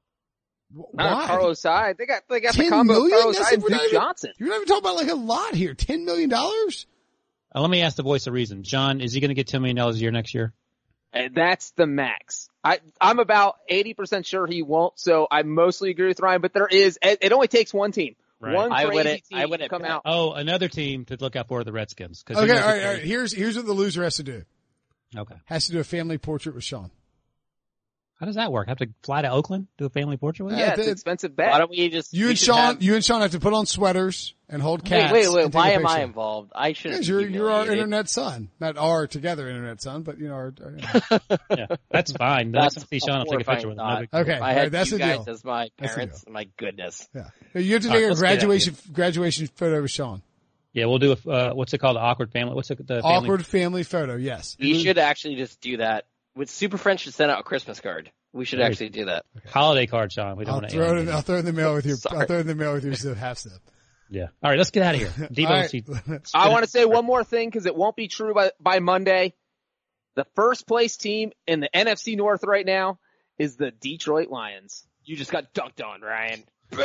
Not Why? Carlos Hyde. They got they got the ten combo of million? Carlos That's- Hyde and we're not Duke even- Johnson. You're not even talking about like a lot here. Ten million dollars? Uh, let me ask the voice of reason. John, is he going to get ten million dollars a year next year? And that's the max. I, I'm about eighty percent sure he won't, so I mostly agree with Ryan, but there is, it, it only takes one team. Right. One I crazy wouldn't- team I to wouldn't come bet. out. Oh, another team to look out for are the Redskins. 'cause he Okay, knows all right, they're all right. Here's here's what the loser has to do. Okay. Has to do a family portrait with Sean. How does that work? Have to fly to Oakland, do a family portrait with him? Yeah, Yeah, it's the- an expensive Why bet. don't we just You we and should Sean, have- you and Sean have to put on sweaters and hold Wait, cats. wait, wait. and take Why a am I picture. involved? I shouldn't. Because you're be you're our humiliated. internet son, not our together internet son, but you know our. our you know. Yeah, that's fine. The That's next time I see Sean, I'll take a picture with him. No big horrifying Okay, If I all had right, that's you the guys deal. as my That's the parents, my goodness. Yeah, you have to All right, take a let's get out of graduation graduation photo with Sean. Yeah, we'll do a, uh, what's it called? The awkward family. What's it, the family? Awkward family photo. Yes. We should actually just do that. With Super Friends should send out a Christmas card. We should There actually do that. holiday card, Sean. We don't I'll want to throw it. In, I'll throw it in the mail with your. Sorry. I'll throw it in the mail with your zip half zip. Yeah. All right, let's get out of here. Devo, All right. she- I want to say one more thing because it won't be true by, by Monday. The first place team in the N F C North right now is the Detroit Lions. You just got dunked on, Ryan. Boom!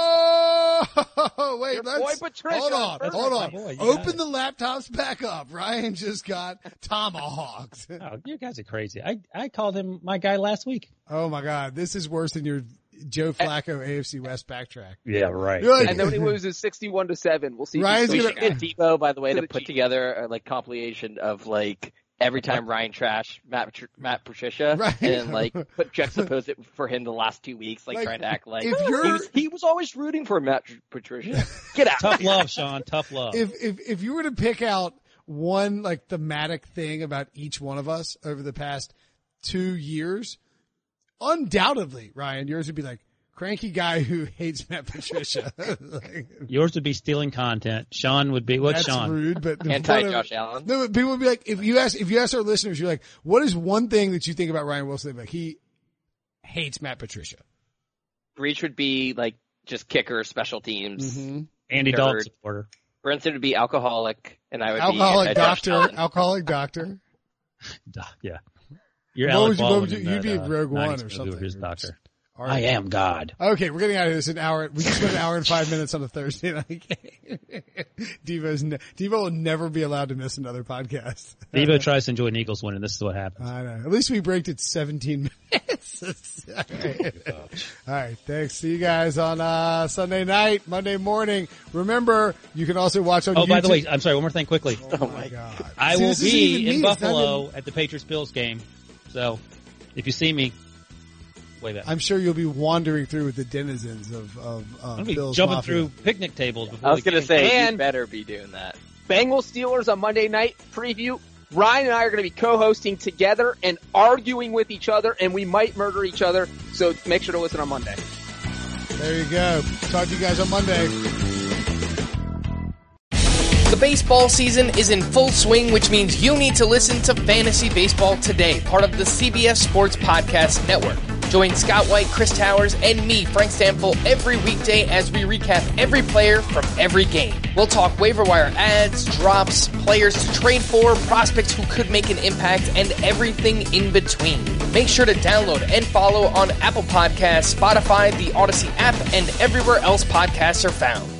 Oh wait, Your let's boy Patricia. hold on, First hold my on. boy, you got Open it. the laptops back up. Ryan just got tomahawked. Oh, you guys are crazy. I, I called him my guy last week. Oh my God, this is worse than your Joe Flacco A F C West backtrack. Yeah, right. You're like- And then when he loses sixty-one to seven, we'll see. if Ryan's he's We gonna- should get Debo, by the way, To to the put Chiefs. together a like compilation of like every time Ryan trash Matt Patr- Matt Patricia, Right. and then like put juxtapose it for him the last two weeks, like, Like, trying to act like if he you're- was, he was always rooting for Matt Patricia. Get out! Tough love, Sean. Tough love. If if if you were to pick out one like thematic thing about each one of us over the past two years, undoubtedly, Ryan, yours would be like cranky guy who hates Matt Patricia. Like, Yours would be stealing content. Sean would be, what's that's Sean? rude, but Anti whatever. Josh Allen. No, but people would be like, if you ask, if you ask our listeners, you're like, what is one thing that you think about Ryan Wilson? They'd be like, he hates Matt Patricia. Breach would be like just kicker, special teams. Mm-hmm. Andy Nerd. Dalton supporter. Brinson would be alcoholic, and I would Alcoholic be anti-Josh doctor, Allen. alcoholic doctor. Duh, Yeah. You're What Alec would you- what Baldwin would you- in you'd be that, a Rogue One nineties or movie something. where His doctor. All I right. am God. Okay, we're getting out of this an hour. We just spent an hour and five minutes on a Thursday night game. Devo's ne- Devo will never be allowed to miss another podcast. Devo tries to enjoy an Eagles win, and this is what happens. I know. At least we braked it seventeen minutes. All right. All right. Thanks. See you guys on uh, Sunday night, Monday morning. Remember, you can also watch on Oh, YouTube. by the way, I'm sorry, one more thing quickly. oh my God. I See, will this isn't be even in me. It's not Buffalo even- at the Patriots-Bills game. So, if you see me, wave at me. I'm sure you'll be wandering through with the denizens of, of uh, I'm going to be Bill's jumping Mafia. through picnic tables before I was the gonna game. say And- you better be doing that. Bengals Steelers on Monday night preview. Ryan and I are going to be co-hosting together and arguing with each other, and we might murder each other. So make sure to listen on Monday. There you go. Talk to you guys on Monday. The baseball season is in full swing, which means you need to listen to Fantasy Baseball Today, part of the C B S Sports Podcast Network. Join Scott White, Chris Towers, and me, Frank Stample, every weekday as we recap every player from every game. We'll talk waiver wire ads, drops, players to trade for, prospects who could make an impact, and everything in between. Make sure to download and follow on Apple Podcasts, Spotify, the Odyssey app, and everywhere else podcasts are found.